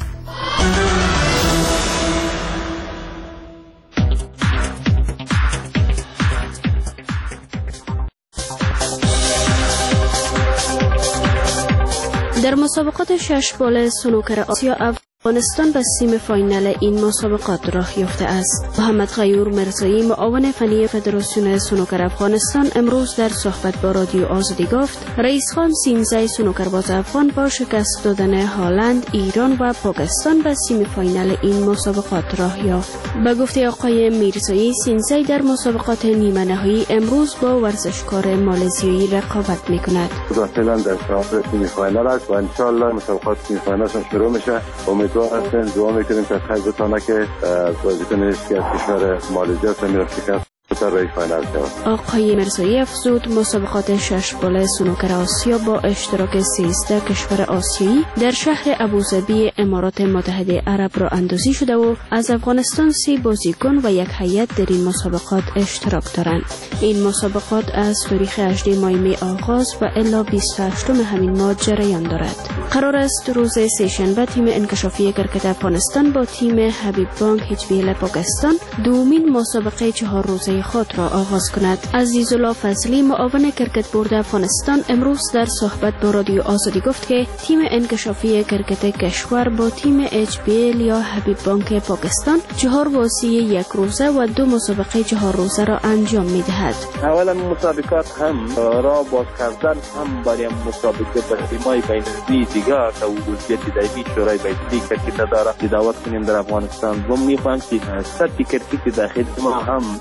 در مسابقات 6 بال سنوکر آسیا افغانستان به سیم فاینال این مسابقات راه یافته است. محمد غیور مرزایی معاون فنی فدراسیون سنوکر افغانستان امروز در صحبت با رادیو آزادی گفت رئیس خان سینزای سنوکرباز افغان با شکست دادن هالند، ایران و پاکستان به سیم فاینال این مسابقات راه یافت. به گفته آقای میرزایی، سینزای در مسابقات نیمه نهایی امروز با ورزشکار مالزیایی رقابت میکند. فعلا در شرایط سیم فاینال است و ان شاء الله مسابقات سیم فاینال شروع میشه. امیدوار هستیم، دعا میکنیم که خیر بتونه که بازیکن کشور مالزی سمیرا شکست آقای مرزایی افزود مسابقات 6 بال سنوکر آسیا با اشتراک 13 کشور آسیایی در شهر ابوظبی امارات متحده عرب را اندازی شده و از افغانستان 30 بازیکن و یک هیئت در این مسابقات اشتراک دارند. این مسابقات از تاریخ 18 ماه می آغاز و الی 28 همین ماه جریان دارد. قرار است روز سه‌شنبه تیم انکشافی کرکت افغانستان با تیم حبیب بانک HBL پاکستان دومین مسابقه 4 روزه خود را آغاز کند. عزیزالله فضلی معاون کرکت بورد افغانستان امروز در صحبت با رادیو آزادی گفت که تیم انکشافی کرکت کشور با تیم HBL یا حبیب بانک پاکستان 4 بازی 1 روزه و 2 مسابقه 4 روزه را انجام می دهد. اولا مسابقات هم را باز کردن هم برای مسابقه برای بین‌المللی دیگر تا وضعیت دایمی شورای بین‌المللی کرکت داره دعوت کنیم در افغانستان و می‌خوایم که سطح کرکت داخلی ما هم بلند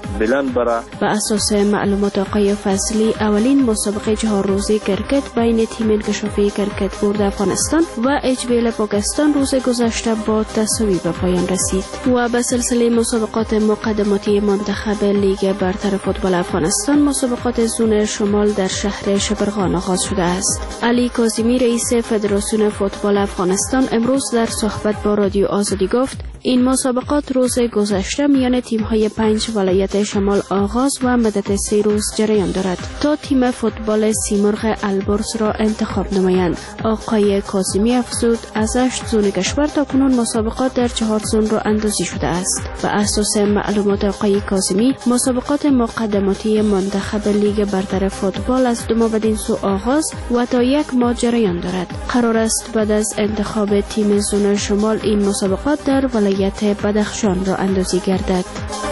وجود داره. به اساس معلومات آقای فضلی، اولین مسابقه 4 روزه کرکت بین تیم انکشافی کرکت بورد افغانستان و HBL پاکستان روز گذشته با تساوی به پایان رسید و به سلسله مسابقات مقدماتی منتخب لیگ برتر فوتبال افغانستان مسابقات زون شمال در شهر شبرغان آغاز شده است. علی کاظمی رئیس فدراسیون فوتبال افغانستان امروز در صحبت با رادیو آزادی گفت این مسابقات روز گذشته میان تیم‌های 5 ولایت شمال آغاز و مدت 3 روز جریان دارد تا تیم فوتبال سیمرغ البرز را انتخاب نمایند. آقای کاظمی افزود از 8 زون کشور تاکنون مسابقات در 4 زون را اندازی شده است. به اساس معلومات آقای کاظمی مسابقات مقدماتی منتخب لیگ برتر فوتبال از 2 ماه بدین سو آغاز و تا 1 ماه جریان دارد. قرار است بعد از انتخاب تیم زون شمال این مسابقات در ولایت بدخشان را اندازی گردد.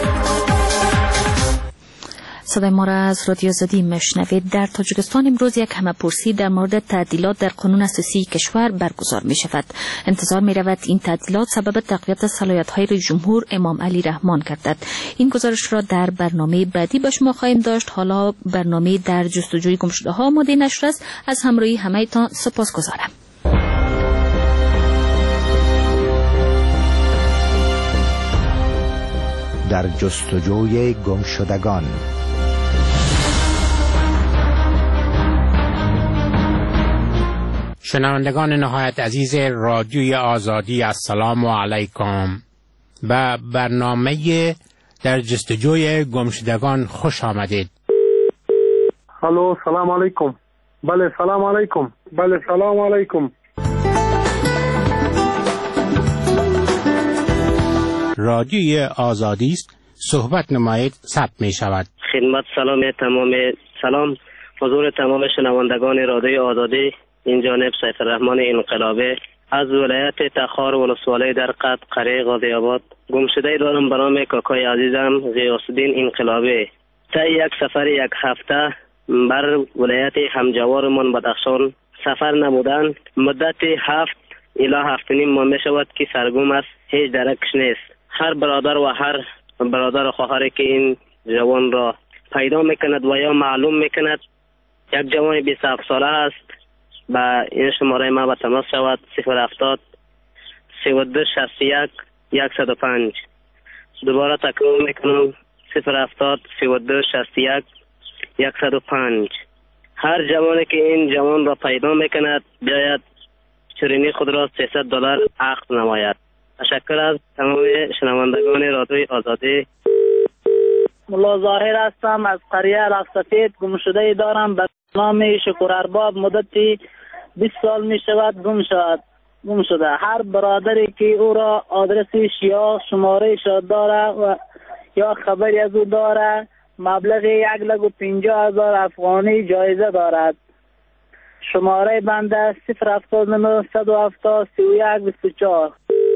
صدای ما را از رادیو آزادی مشنوید. در تاجیکستان امروز یک همه‌پرسی در مورد تعدیلات در قانون اساسی کشور برگزار می شود. انتظار می رود این تعدیلات سبب تقویت صلاحیت‌های رئیس جمهور امام علی رحمان گردد. این گزارش را در برنامه بعدی به شما خواهیم داشت. حالا برنامه در جستجوی گمشده‌ها آماده نشر است. از همراهی همه‌تان سپاسگزارم. در جستجوی گمشدگان. شنوندگان نهایت عزیز رادیوی آزادی، السلام علیکم. به برنامه در جستجوی گمشدگان خوش آمدید. الو سلام علیکم. بله سلام علیکم. بله سلام علیکم. رادیوی آزادی است، صحبت نمایید، ثبت می شود. خدمت سلام حضور تمام شنوندگان رادیوی آزادی. این جانب سیف الرحمن انقلابی از ولایت تخار ولسوالی در قد قره غازی آباد. گمشده دارم به نام کاکای عزیزم غیاث الدین انقلابی. تا یک سفر 1 هفته بر ولایت همجوارمان بدخشان سفر نمودن. مدت 7 الی 7.5 ماه می شود که سرگم است، هیچ درکش نیست. هر برادر و هر برادر و خواهری که این جوان را پیدا میکند و یا معلوم میکند، یک جوان 27 ساله است، با این شماره ما به تماس شود 070 32 61 105. دوباره تکرار میکنم 070 32 61 105. هر جوانی که این جوان را پیدا میکند بیاید چرینی خود را $300 عقد نماید. تشکر از تمام شنوندگان رادیوی آزادی. ملا ظاهر هستم از قریه رقصفید. گمشده دارم به نام شکر ارباب. مدتی 20 سال می شود گم شده. هر برادری که او را آدرسش یا شماره شاد داره و یا خبری از او داره مبلغ 1,50,000 افغانی جایزه دارد. شماره بنده 079 170 31 24.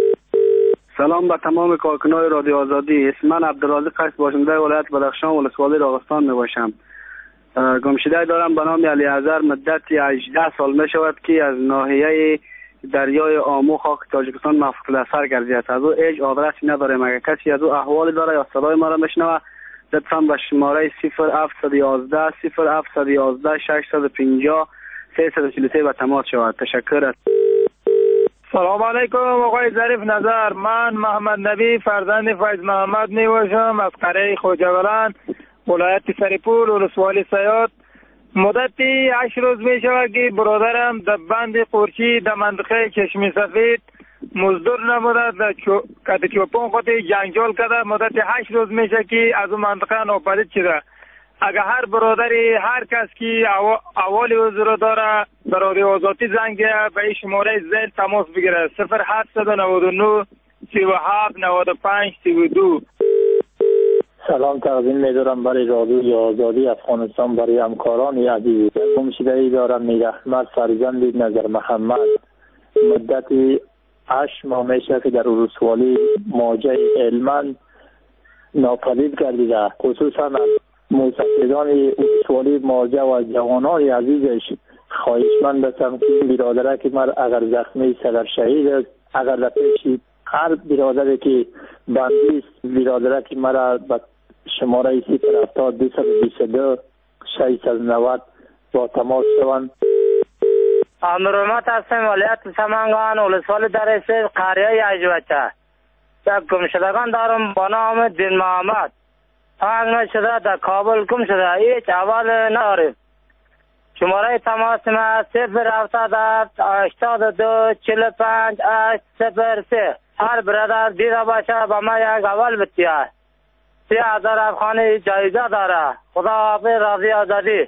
سلام به تمام کارکنان رادیو آزادی. اسم من عبدالرازق است، باشنده ولایت بدخشان ولسوالی راغستان می باشم. گمشده دارم به نام علی اظهر. مدت 18 سال می شود که از ناحیه دریای آمو خاک تاجیکستان مفقود الاثر گردید. از او هیچ آدرسی نداره. مگر کسی از او احوالی داره یا صدای ما را میشنوه لطفا به شماره 0711 0711 650 343 به تماس شود. تشکر. سلام علیکم آقای ظریف نظر. من محمد نبی فرزند فیض محمد می باشم از قریه خوجبلند ولایت سرپور ولسوالی سیاد. مدتی 8 روز می شود که برادرم در بند قورچی در منطقه چشمی سفید مزدور نموده در کت چوپون خودی جنجال کرده. مدت 8 روز می شود که از اون منطقه ناپدید شده. اگر هر برادری هر کس که اوالی حضور داره در رادیو آزادی زنگ به این شماره زیل تماس بگیره 0899 37 95 32. سلام تقدیم می‌دارم برای رادیوی آزادی افغانستان برای همکاران عزیز. گمشده‌ای دارم میر احمد فرزند نظر محمد. مدت 8 ماه میشه که در ولسوالی موجه علماً ناپدید گردیده. خصوصا از مستفیدان ولسوالی موجه و جوانان عزیزش خواهشمند هستم که این برادره که من اگر زخمی سر شهید است، اگر در پیش هر برادری که بندی است، برادره که مرا به شماره 070 222 690 با تماس شوند. امرومت هستم، ولایت سمنگان، ولسوالی درسه قریه عجوبچه. یک گمشدگان دارم با نام دین محمد. 5 شده در کابل گم شده، هیچ احوال نداریم. شماره تماس ما 070 82 45 803. هر برادر دیده باشه با ما یک اول بتیه. 3000 افغانی جایزه داره. خدا حافظ، راضی آزادی.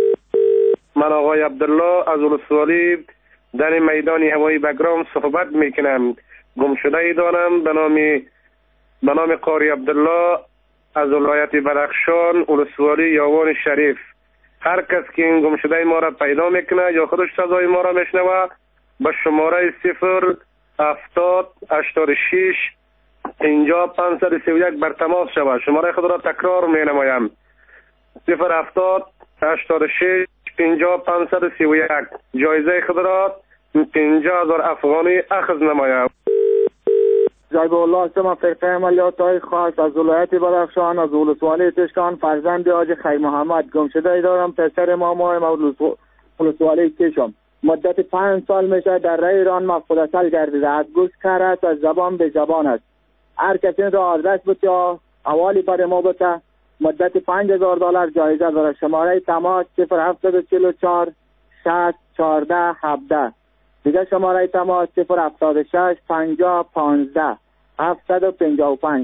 من آقای عبدالله از ولسوالی در میدان هوایی بگرام صحبت میکنم. گم شده ای دارم به نام قاری عبدالله از ولایت بدخشان، ولسوالی یاوان شریف. هر کس که این گم شده ما را پیدا میکنه یا خودش صدای ما را میشنوه به شماره 070 86 50 531 بر تماس شود. شماره خود را تکرار می نمایم: 070 86 50 531. جایزه خود را 50,000 افغانی اخذ نمایم. جایب الله هستم، فرقه عملیات های خاص از ولایت بدخشان، از ولسوالی تشکان، فرزند حاج خی محمد. گم شده ای دارم، پسر ماما ولسوالی تشم. مدت 5 سال میشه در راه ایران مفقودسل گردیده. از گوش کر است، از زبان به زبان است. هر کسی را آدرس بده یا حوالی پر ما بده. مدت $5,000 جایزه داره. شماره تماس 0744 60 14 17. دیگه شماره تماس 076 50 15 755.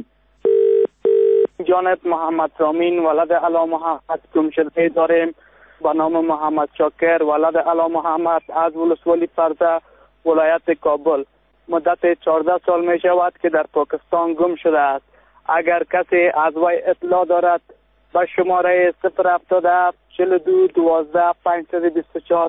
جانب محمد رامین ولد علا محمد گم شده داریم با نام محمد شاکر ولد علا محمد از ولسوالی فرزه، ولایت کابل. مدت 14 سال می شود که در پاکستان گم شده است. اگر کسی از وی اطلاع دارد با شماره 077 42 12 524.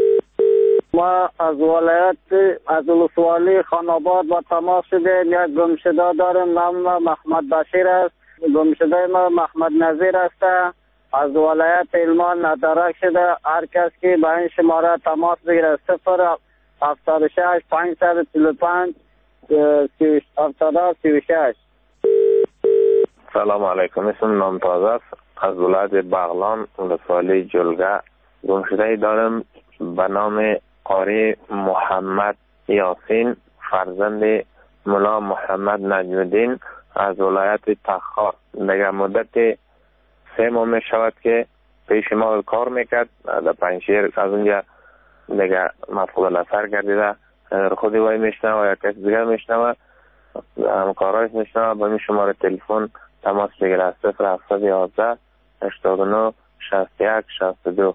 ما از ولایت از ولسوالی خاناباد با تماس شده. یک گم شده دارم، نام محمد بشیر است. گم شده ما محمد نظیر است. از ولایت علمان ندارک شده. هر کس که با این شماره تماس بگیره 076 545 3736. سلام علیکم، اسم نام تازه است، از ولایت بغلان، ولسوالی جلگه. گم شده ای دارم به نام قاری محمد یاسین، فرزند ملا محمد نجم‌الدین از ولایت تخار. دیگه مدت 3 ماه می شود که پیش ما کار میکرد در پنجشیر. از اونجا دیگه مفقود الاثر گردیده. خودی وای میشنوه یا کسی دیگر میشنوه، همکارایش میشنوه، با این شماره تلفن تماس بگیره: 0711 89 61 62.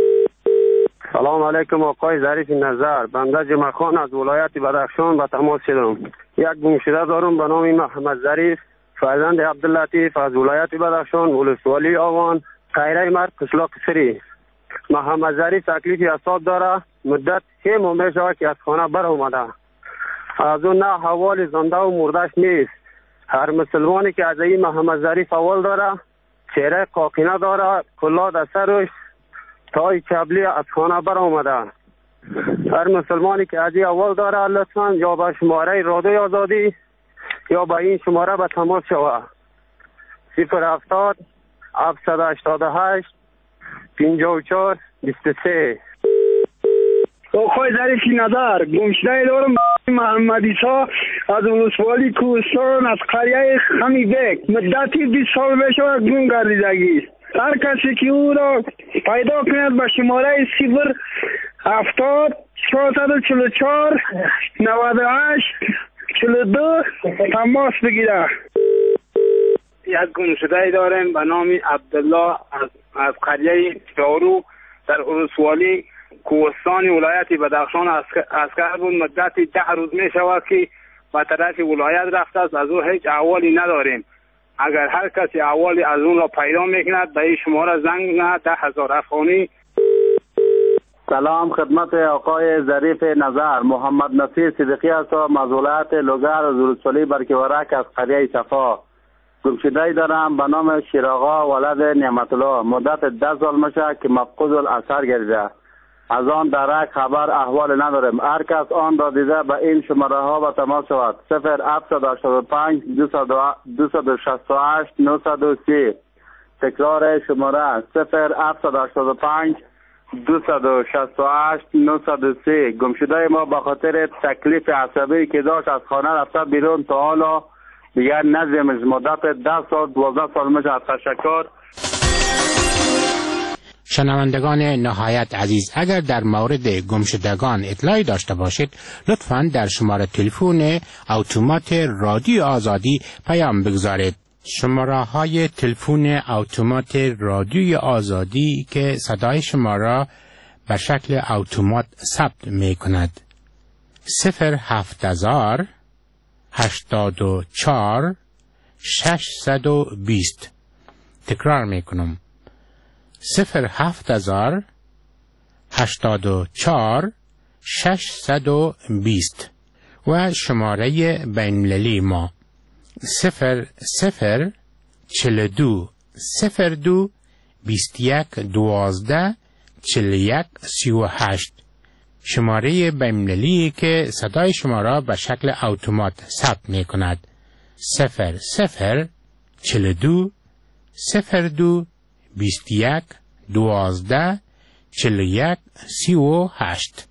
سلام علیکم آقای ظریف نظر، بنده جمعه خان از ولایت بدخشان به تماس شدم. یک گم شده دارم به نام محمد ظریف، فرزند عبداللطیف از ولایت بدخشان، ولسوالی آوان، خیره مرد، قشلاق سری. محمد ظریف تکلیف اعصاب داره. مدت 3 ماه می شود که از خانه بر اومده. از اون نه حوال زنده و مردش نیست. هر مسلمانی که از این محمد ظریف اول داره، چهره قاقینه داره، کلاه در سرش، تای چبلی از خانه بر اومده. هر مسلمانی که از این اول داره لطفاً یا به شماره رادیوی آزادی یا به این شماره به تماس شوه: 070 788 54 23. آقای ظریفی نظر، گم شده دارم محمد عیسی از ولسوالی کوهستان، از قریه خمی بک. مدتی 20 سال میشه گم گردیدگی. هر کسی که او را پیدا کند به شماره 070 444 98 42 تماس بگیره. یک گم شده داریم به نام عبدالله از قریه دارو در ولسوالی کوهستان ولایت بدخشان اسکر بود. مدت 10 روز می شود که به طرف ولایت رفته است. از او هیچ احوالی نداریم. اگر هر کسی احوالی از اون را پیدا میکند به این شماره زنگ نه 10,000 افغانی. سلام خدمت آقای ظریف نظر، محمد نصیر صدیقی هستم از ولایت لوگر از ولسوالی برکیورک از قریه صفا. گمشده دارم به نام شیراغا ولد نعمت الله. مدت 10 سال میشه که مفقود الاثر گردیده. از آن درک خبر احوال نداریم. هر کس آن را دیده به این شماره ها با تماس شود: 0785 268 930. تکرار شماره: 0785 268 930. گمشده ما به خاطر تکلیف عصبی که داشت از خانه رفته بیرون، تا حالا دیگر نزدیمش. مدت 10 سال 12 سال میشه. تشکر. شنوندگان نهایت عزیز، اگر در مورد گمشدگان اطلاعی داشته باشید، لطفاً در شماره تلفن اتومات رادیو آزادی پیام بگذارید. شماره های تلفن اتومات رادیو آزادی که صدای شما را به شکل اتومات ثبت می کند: 07000 84 620. تکرار می کنم: 07000 84 620. و شماره بین‌المللی ما 0042 02 21 12 41 38. شماره بین‌المللی که صدای شما را به شکل اتومات ثبت می کند: 0042 02 21 12 41 38.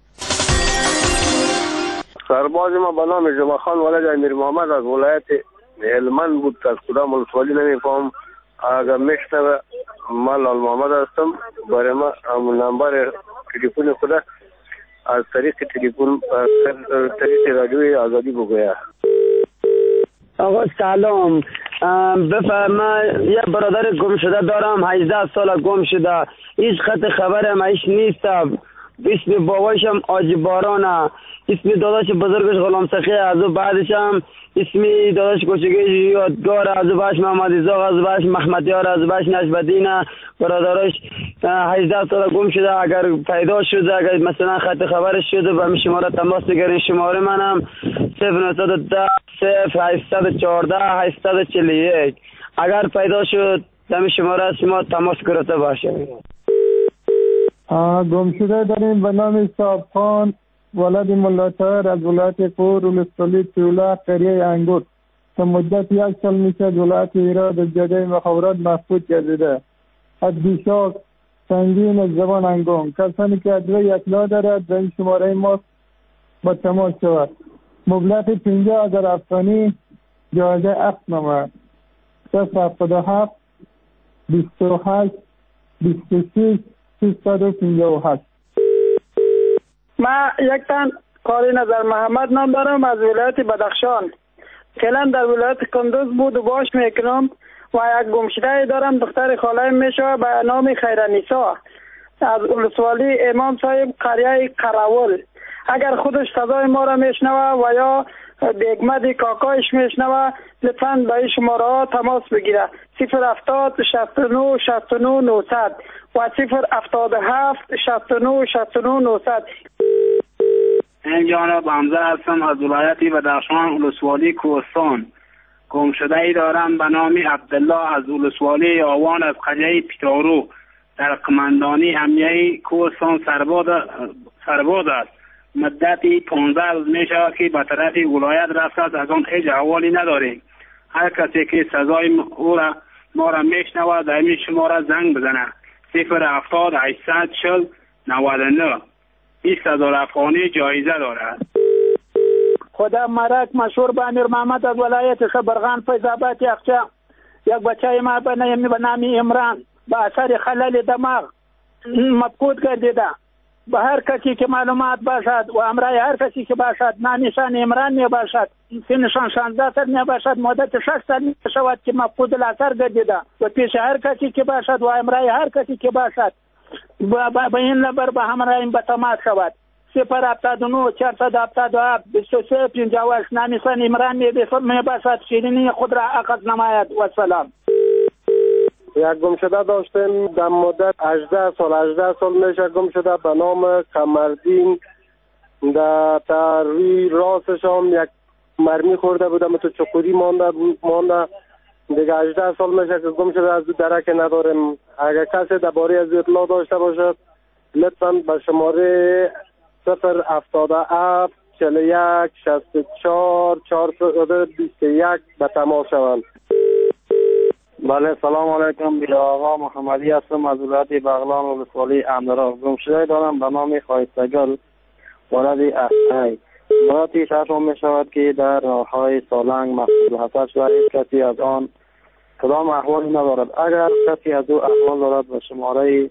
سرباز ما به نام جمعخان ولد امیر محمد از ولایت هلمند بود. از کدام ولسوالی نمیفهم. اگر میشنوه، من لال محمد هستم. برای ما نمبر تلفن خود از طریق تلفن طریق رادیوی آزادی بگویه. آقا سلام، بفرما. یه برادر گم شده دارم، 18 سال گم شده. هیچ خط خبرم ایش نیستم. اسم بابایشم آجی بارانه، اسم داداش بزرگش غلام سخی، از او بعدش هم اسم داداش کوچگیش یادگار، از او بعدش محمد ازاق، از او بعدش محمد یار، از او بعدش نجبدینه. برادرش 18 سال گم شده. اگر پیدا شده، اگر مثلا خط خبرش شده، به شماره تماس بگیرین. شماره منم 0910 0814 841. اگر پیدا شد دم شماره شما تماس گرفته باشه. گم شده داریم به نام صابخان ولد ملا طاهر از ولایت کور ولسوالی طوله قریه انگور که مدت 1 سال میشه ولایت ایران از جده مخابرات مفقود گردیده. از بیشاک سنگین از زبان انگون. کسانی که ادویه اطلاع دارد به این شماره ما با تماس شود. مبلغ 50,000 افغانی جایزه اخنامه 077 28 26 358. من یک تن قاری نظر محمد نام دارم، از ولایت بدخشان. فعلا در ولایت کندوز بود و باش میکنم و یک گمشده دارم، دختر خاله میشه به نام خیرنیسا از ولسوالی امام صاحب قریه قراول. اگر خودش صدای ما را میشنوه و یا بیگمد کاکایش میشنوه، لطفاً به این شماره ها تماس بگیره: 070 69 69 900 و 077 69 69 900. این جانب حمزه هستم از ولایت بدخشان ولسوالی کوهستان. گمشده ای دارم به نام عبدالله از ولسوالی آوان از قریه پیتارو در قماندانی امیه کوهستان سرباز است. مدتی 15 روز می شود که به طرف ولایت رفته است. از آن هیچ احوالی نداریم. هر کسی که سزای ما را میشنود در این شماره زنگ بزنه: 070 840 99. 20,000 افغانی جایزه دارد. خدا مرک مشهور به امیر محمد از ولایت خبرغان فیض‌آباد یخچا. یک بچه ما به نام عمران به اثر خلل دماغ مفقود گردیده. به هر کسی که معلومات باشد و امرای هر کسی که باشد، نشان عمران می باشد، سنشان 16 سال می باشد، مدت 6 سال می شود که مفقود الاثر گردیده و پیش هر کسی که باشد و امرای هر کسی که باشد به این نمبر به همراه به تماس شود: 079 477 23 58. نشان عمران می باشد، شیرینی خود را اخذ نماید. و سلام. یک گمشده داشتیم در مدت 18 سال میشه گم شده به نام قمردین. در روی راستش هم یک مرمی خورده بودم تو چقوری مانده دیگه. 18 سال میشه که گم شده، از درک نداریم. اگر کسی درباره از اطلاع داشته باشد لطفاً به شماره 077 41 64 421 به تماس شوند. بله سلام علیکم. بی آقا محمدی هستم از ولایت بغلان ولسوالی اندرا. گمشده دارم به نام خایستگل ولد احسای. مراتی شرم می شود که در راه های سالنگ مقصود حسد شده هیچ کسی از آن کدام احوالی ندارد. اگر کسی از او احوال دارد به شماره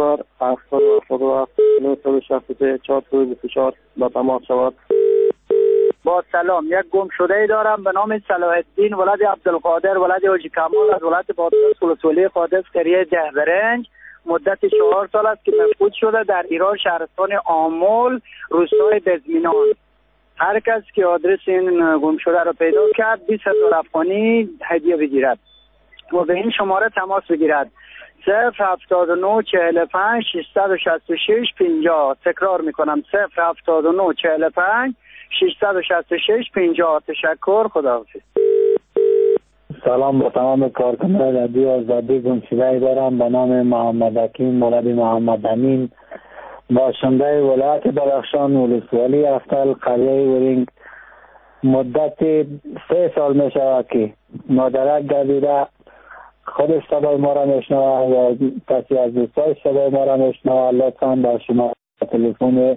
0-7-7-963-424 به تماس شود. با سلام، یک گم شده ای دارم به نام صلاح الدین ولد عبدالقادر ولد حاجی کمال از ولایت بادغیس ولسوالی قادس قریه دهبرنج. مدت 4 سال است که مفقود شده در ایران شهرستان آمل روستای بزمینان. هر کس که آدرس این گم شده را پیدا کرد 20,000 افغانی هدیه بگیرد و به این شماره تماس بگیرد 079 45 666 50. تکرار میکنم 079 45 666 50. تشکر. خداحافظ. سلام با تمام کارکنان رادیو آزادی. گمشده دارم به نام محمد حکیم ولد محمد امین باشنده ولایت بدخشان ولسوالی افتل قریه ورینگ. مدت 3 سال می شود که مادرک گردیده. خودش صدای ما را میشنوه و کسی از دوستایش صدای ما را میشنوه. لطفاً در شما تلفن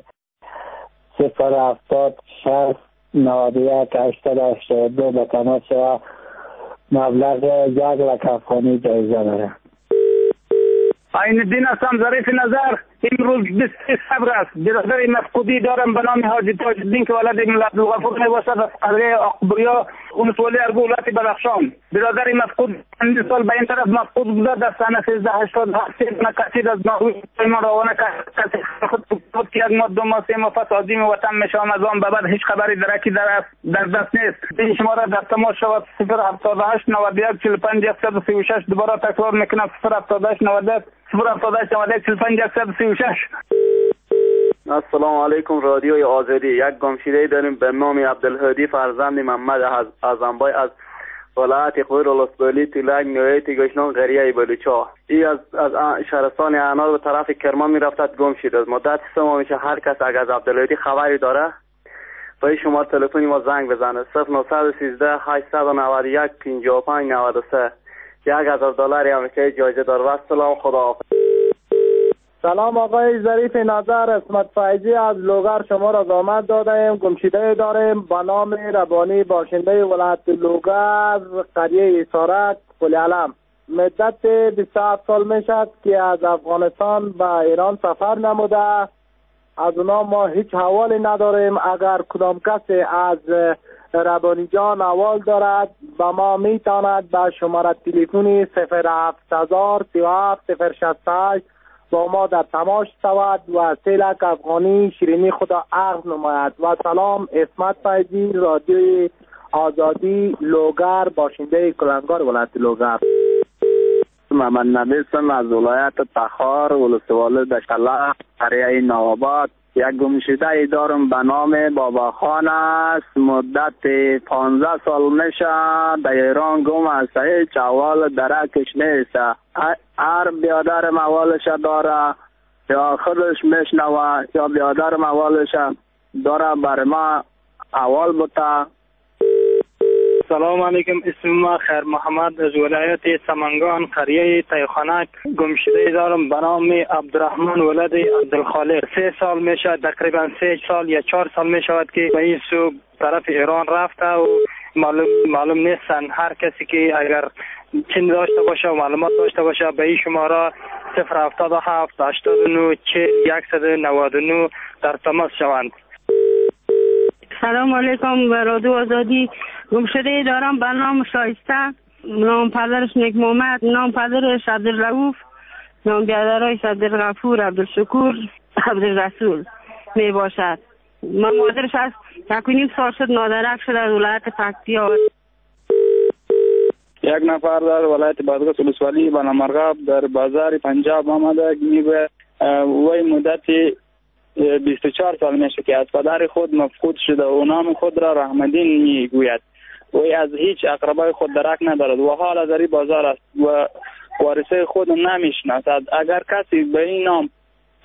070 60 91 882 به تماس شوه. مبلغ 1,00,000 افغانی جایزه داره. عین الدین هستم ظریف نظر. امروز 20 صبر است. برادر مفقودی دارم به نام حاجی تاج الدین که ولد عبدالغفور میباشد از قریه اقبریا ولسوالی ارگو ولایت بدخشان. برادر مفقود چند سال به این طرف مفقود بوده. در سنه 1387 کسی از ناروی ما روانه کسی خود بود که از ما 2 ماه 3 ماه پس عظیم وطن میشوم. از آن به بعد هیچ خبری درکی در دست نیست. این شماره در تماس شود 078 91 45 136. دوباره تکرار میکنم 078 91 078 91 45 136. السلام علیکم رادیوی آزادی. یک گمشده داریم به نام عبدالهادی فرزند محمد از انبای از ولایت خور ولسوالی تولک نوعیت گشنان قریه بلوچا. ای از شهرستان انار به طرف کرمان میرفتد گم شده. مدت 3 ماه میشه. هر کس اگر از عبدالهادی خبری داره به این شماره تلفنی ما زنگ بزنه 0913 891 55 93. $1,000 آمریکایی جایزه دار. و سلام. خداحافظ. سلام آقای ظریف نظر. اسمت فایزی از لوگر شما را زحمت دادیم. گمشده داریم به نام ربانی باشنده ولایت لوگر قریه اسارت قلی علم. مدت 27 سال میشد که از افغانستان به ایران سفر نموده. از اونا ما هیچ حوالی نداریم. اگر کدام کسی از ربانی جان احوال دارد به ما میتواند به شماره تلفنی 07000 37 068 با ما در تماس شود و 3,00,000 افغانی شیرینی خدا عقد نماید. و سلام. اسمت فایزی رادیوی آزادی لوگر باشنده کلنگار ولایت لوگر. محمد نبی هستم از ولایت تخار ولسوالی دشتله قریه نوآباد. یک گمشده ای دارم به نام بابا خان است. مدت 15 سال میشه در ایران گم است. هیچ احوال درکش نیست. هر بیادرم احوالش داره یا خودش میشنوه یا بیادرم احوالش داره بر ما احوال بوده. سلام علیکم. اسم ما خیر محمد از ولایت سمنگان قریه تایخانک. گمشده دارم به نام عبدالرحمن ولد عبدالخالق. 3 سال میشه. تقریبا 3 سال یا 4 سال میشود که به این سو طرف ایران رفته و معلوم نیستن. هر کسی که اگر چین داشته باشه و معلومات داشته باشه به این شماره 077 89 40 199 در تماس شوند. سلام علیکم و رادیو آزادی. گمشده دارم به نام شایسته. نام پدرش نیک محمد، نام پدرش عبدالرؤوف، نام بیادرش عبدالغفور، عبدالشکور، عبدالرسول می باشد. مادرش از 1.5 سال شد نادرک شده از ولایت پکتیا. یک نفر در ولایت بادغیس ولسوالی بنامرغاب در بازار پنجاب آمده میگوید وی مدت 24 سال میشه که از پدر خود مفقود شده و نام خود را رحمدین میگوید. وی از هیچ اقربای خود درک ندارد و حال در این بازار است و وارثه خود نمیشناسد. اگر کسی به این نام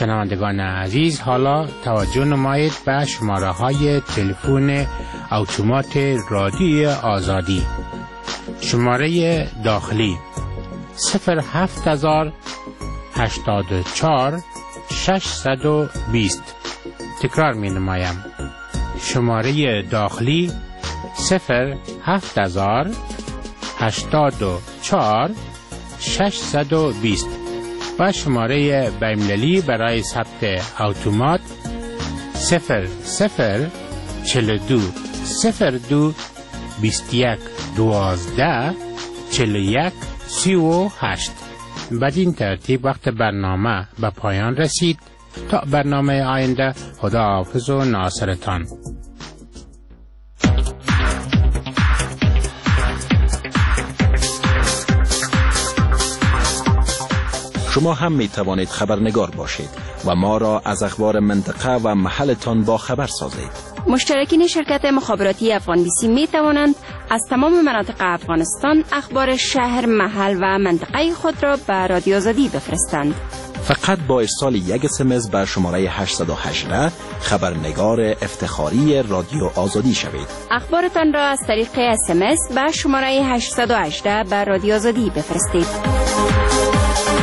شنوندگان عزیز، حالا توجه نمایید به شماره های تلفن اتومات رادیوی آزادی. شماره داخلی 07084 620. تکرار می نمایم. شماره داخلی 07084 620 و شماره بین‌المللی برای ثبت اتومات 0042 02 21 12 41 38. بدین ترتیب وقت برنامه به پایان رسید. تا برنامه آینده، خداحافظ و ناصرتان. شما هم می توانید خبرنگار باشید و ما را از اخبار منطقه و محلتان با خبر سازید. مشترکین شرکت مخابراتی افغان بیسی می توانند از تمام مناطق افغانستان اخبار شهر، محل و منطقه خود را به رادیو آزادی بفرستند. فقط با ارسال یک SMS به شماره 818 خبرنگار افتخاری رادیو آزادی شوید. اخبارتان را از طریق SMS به شماره 818 به رادیو آزادی بفرستید.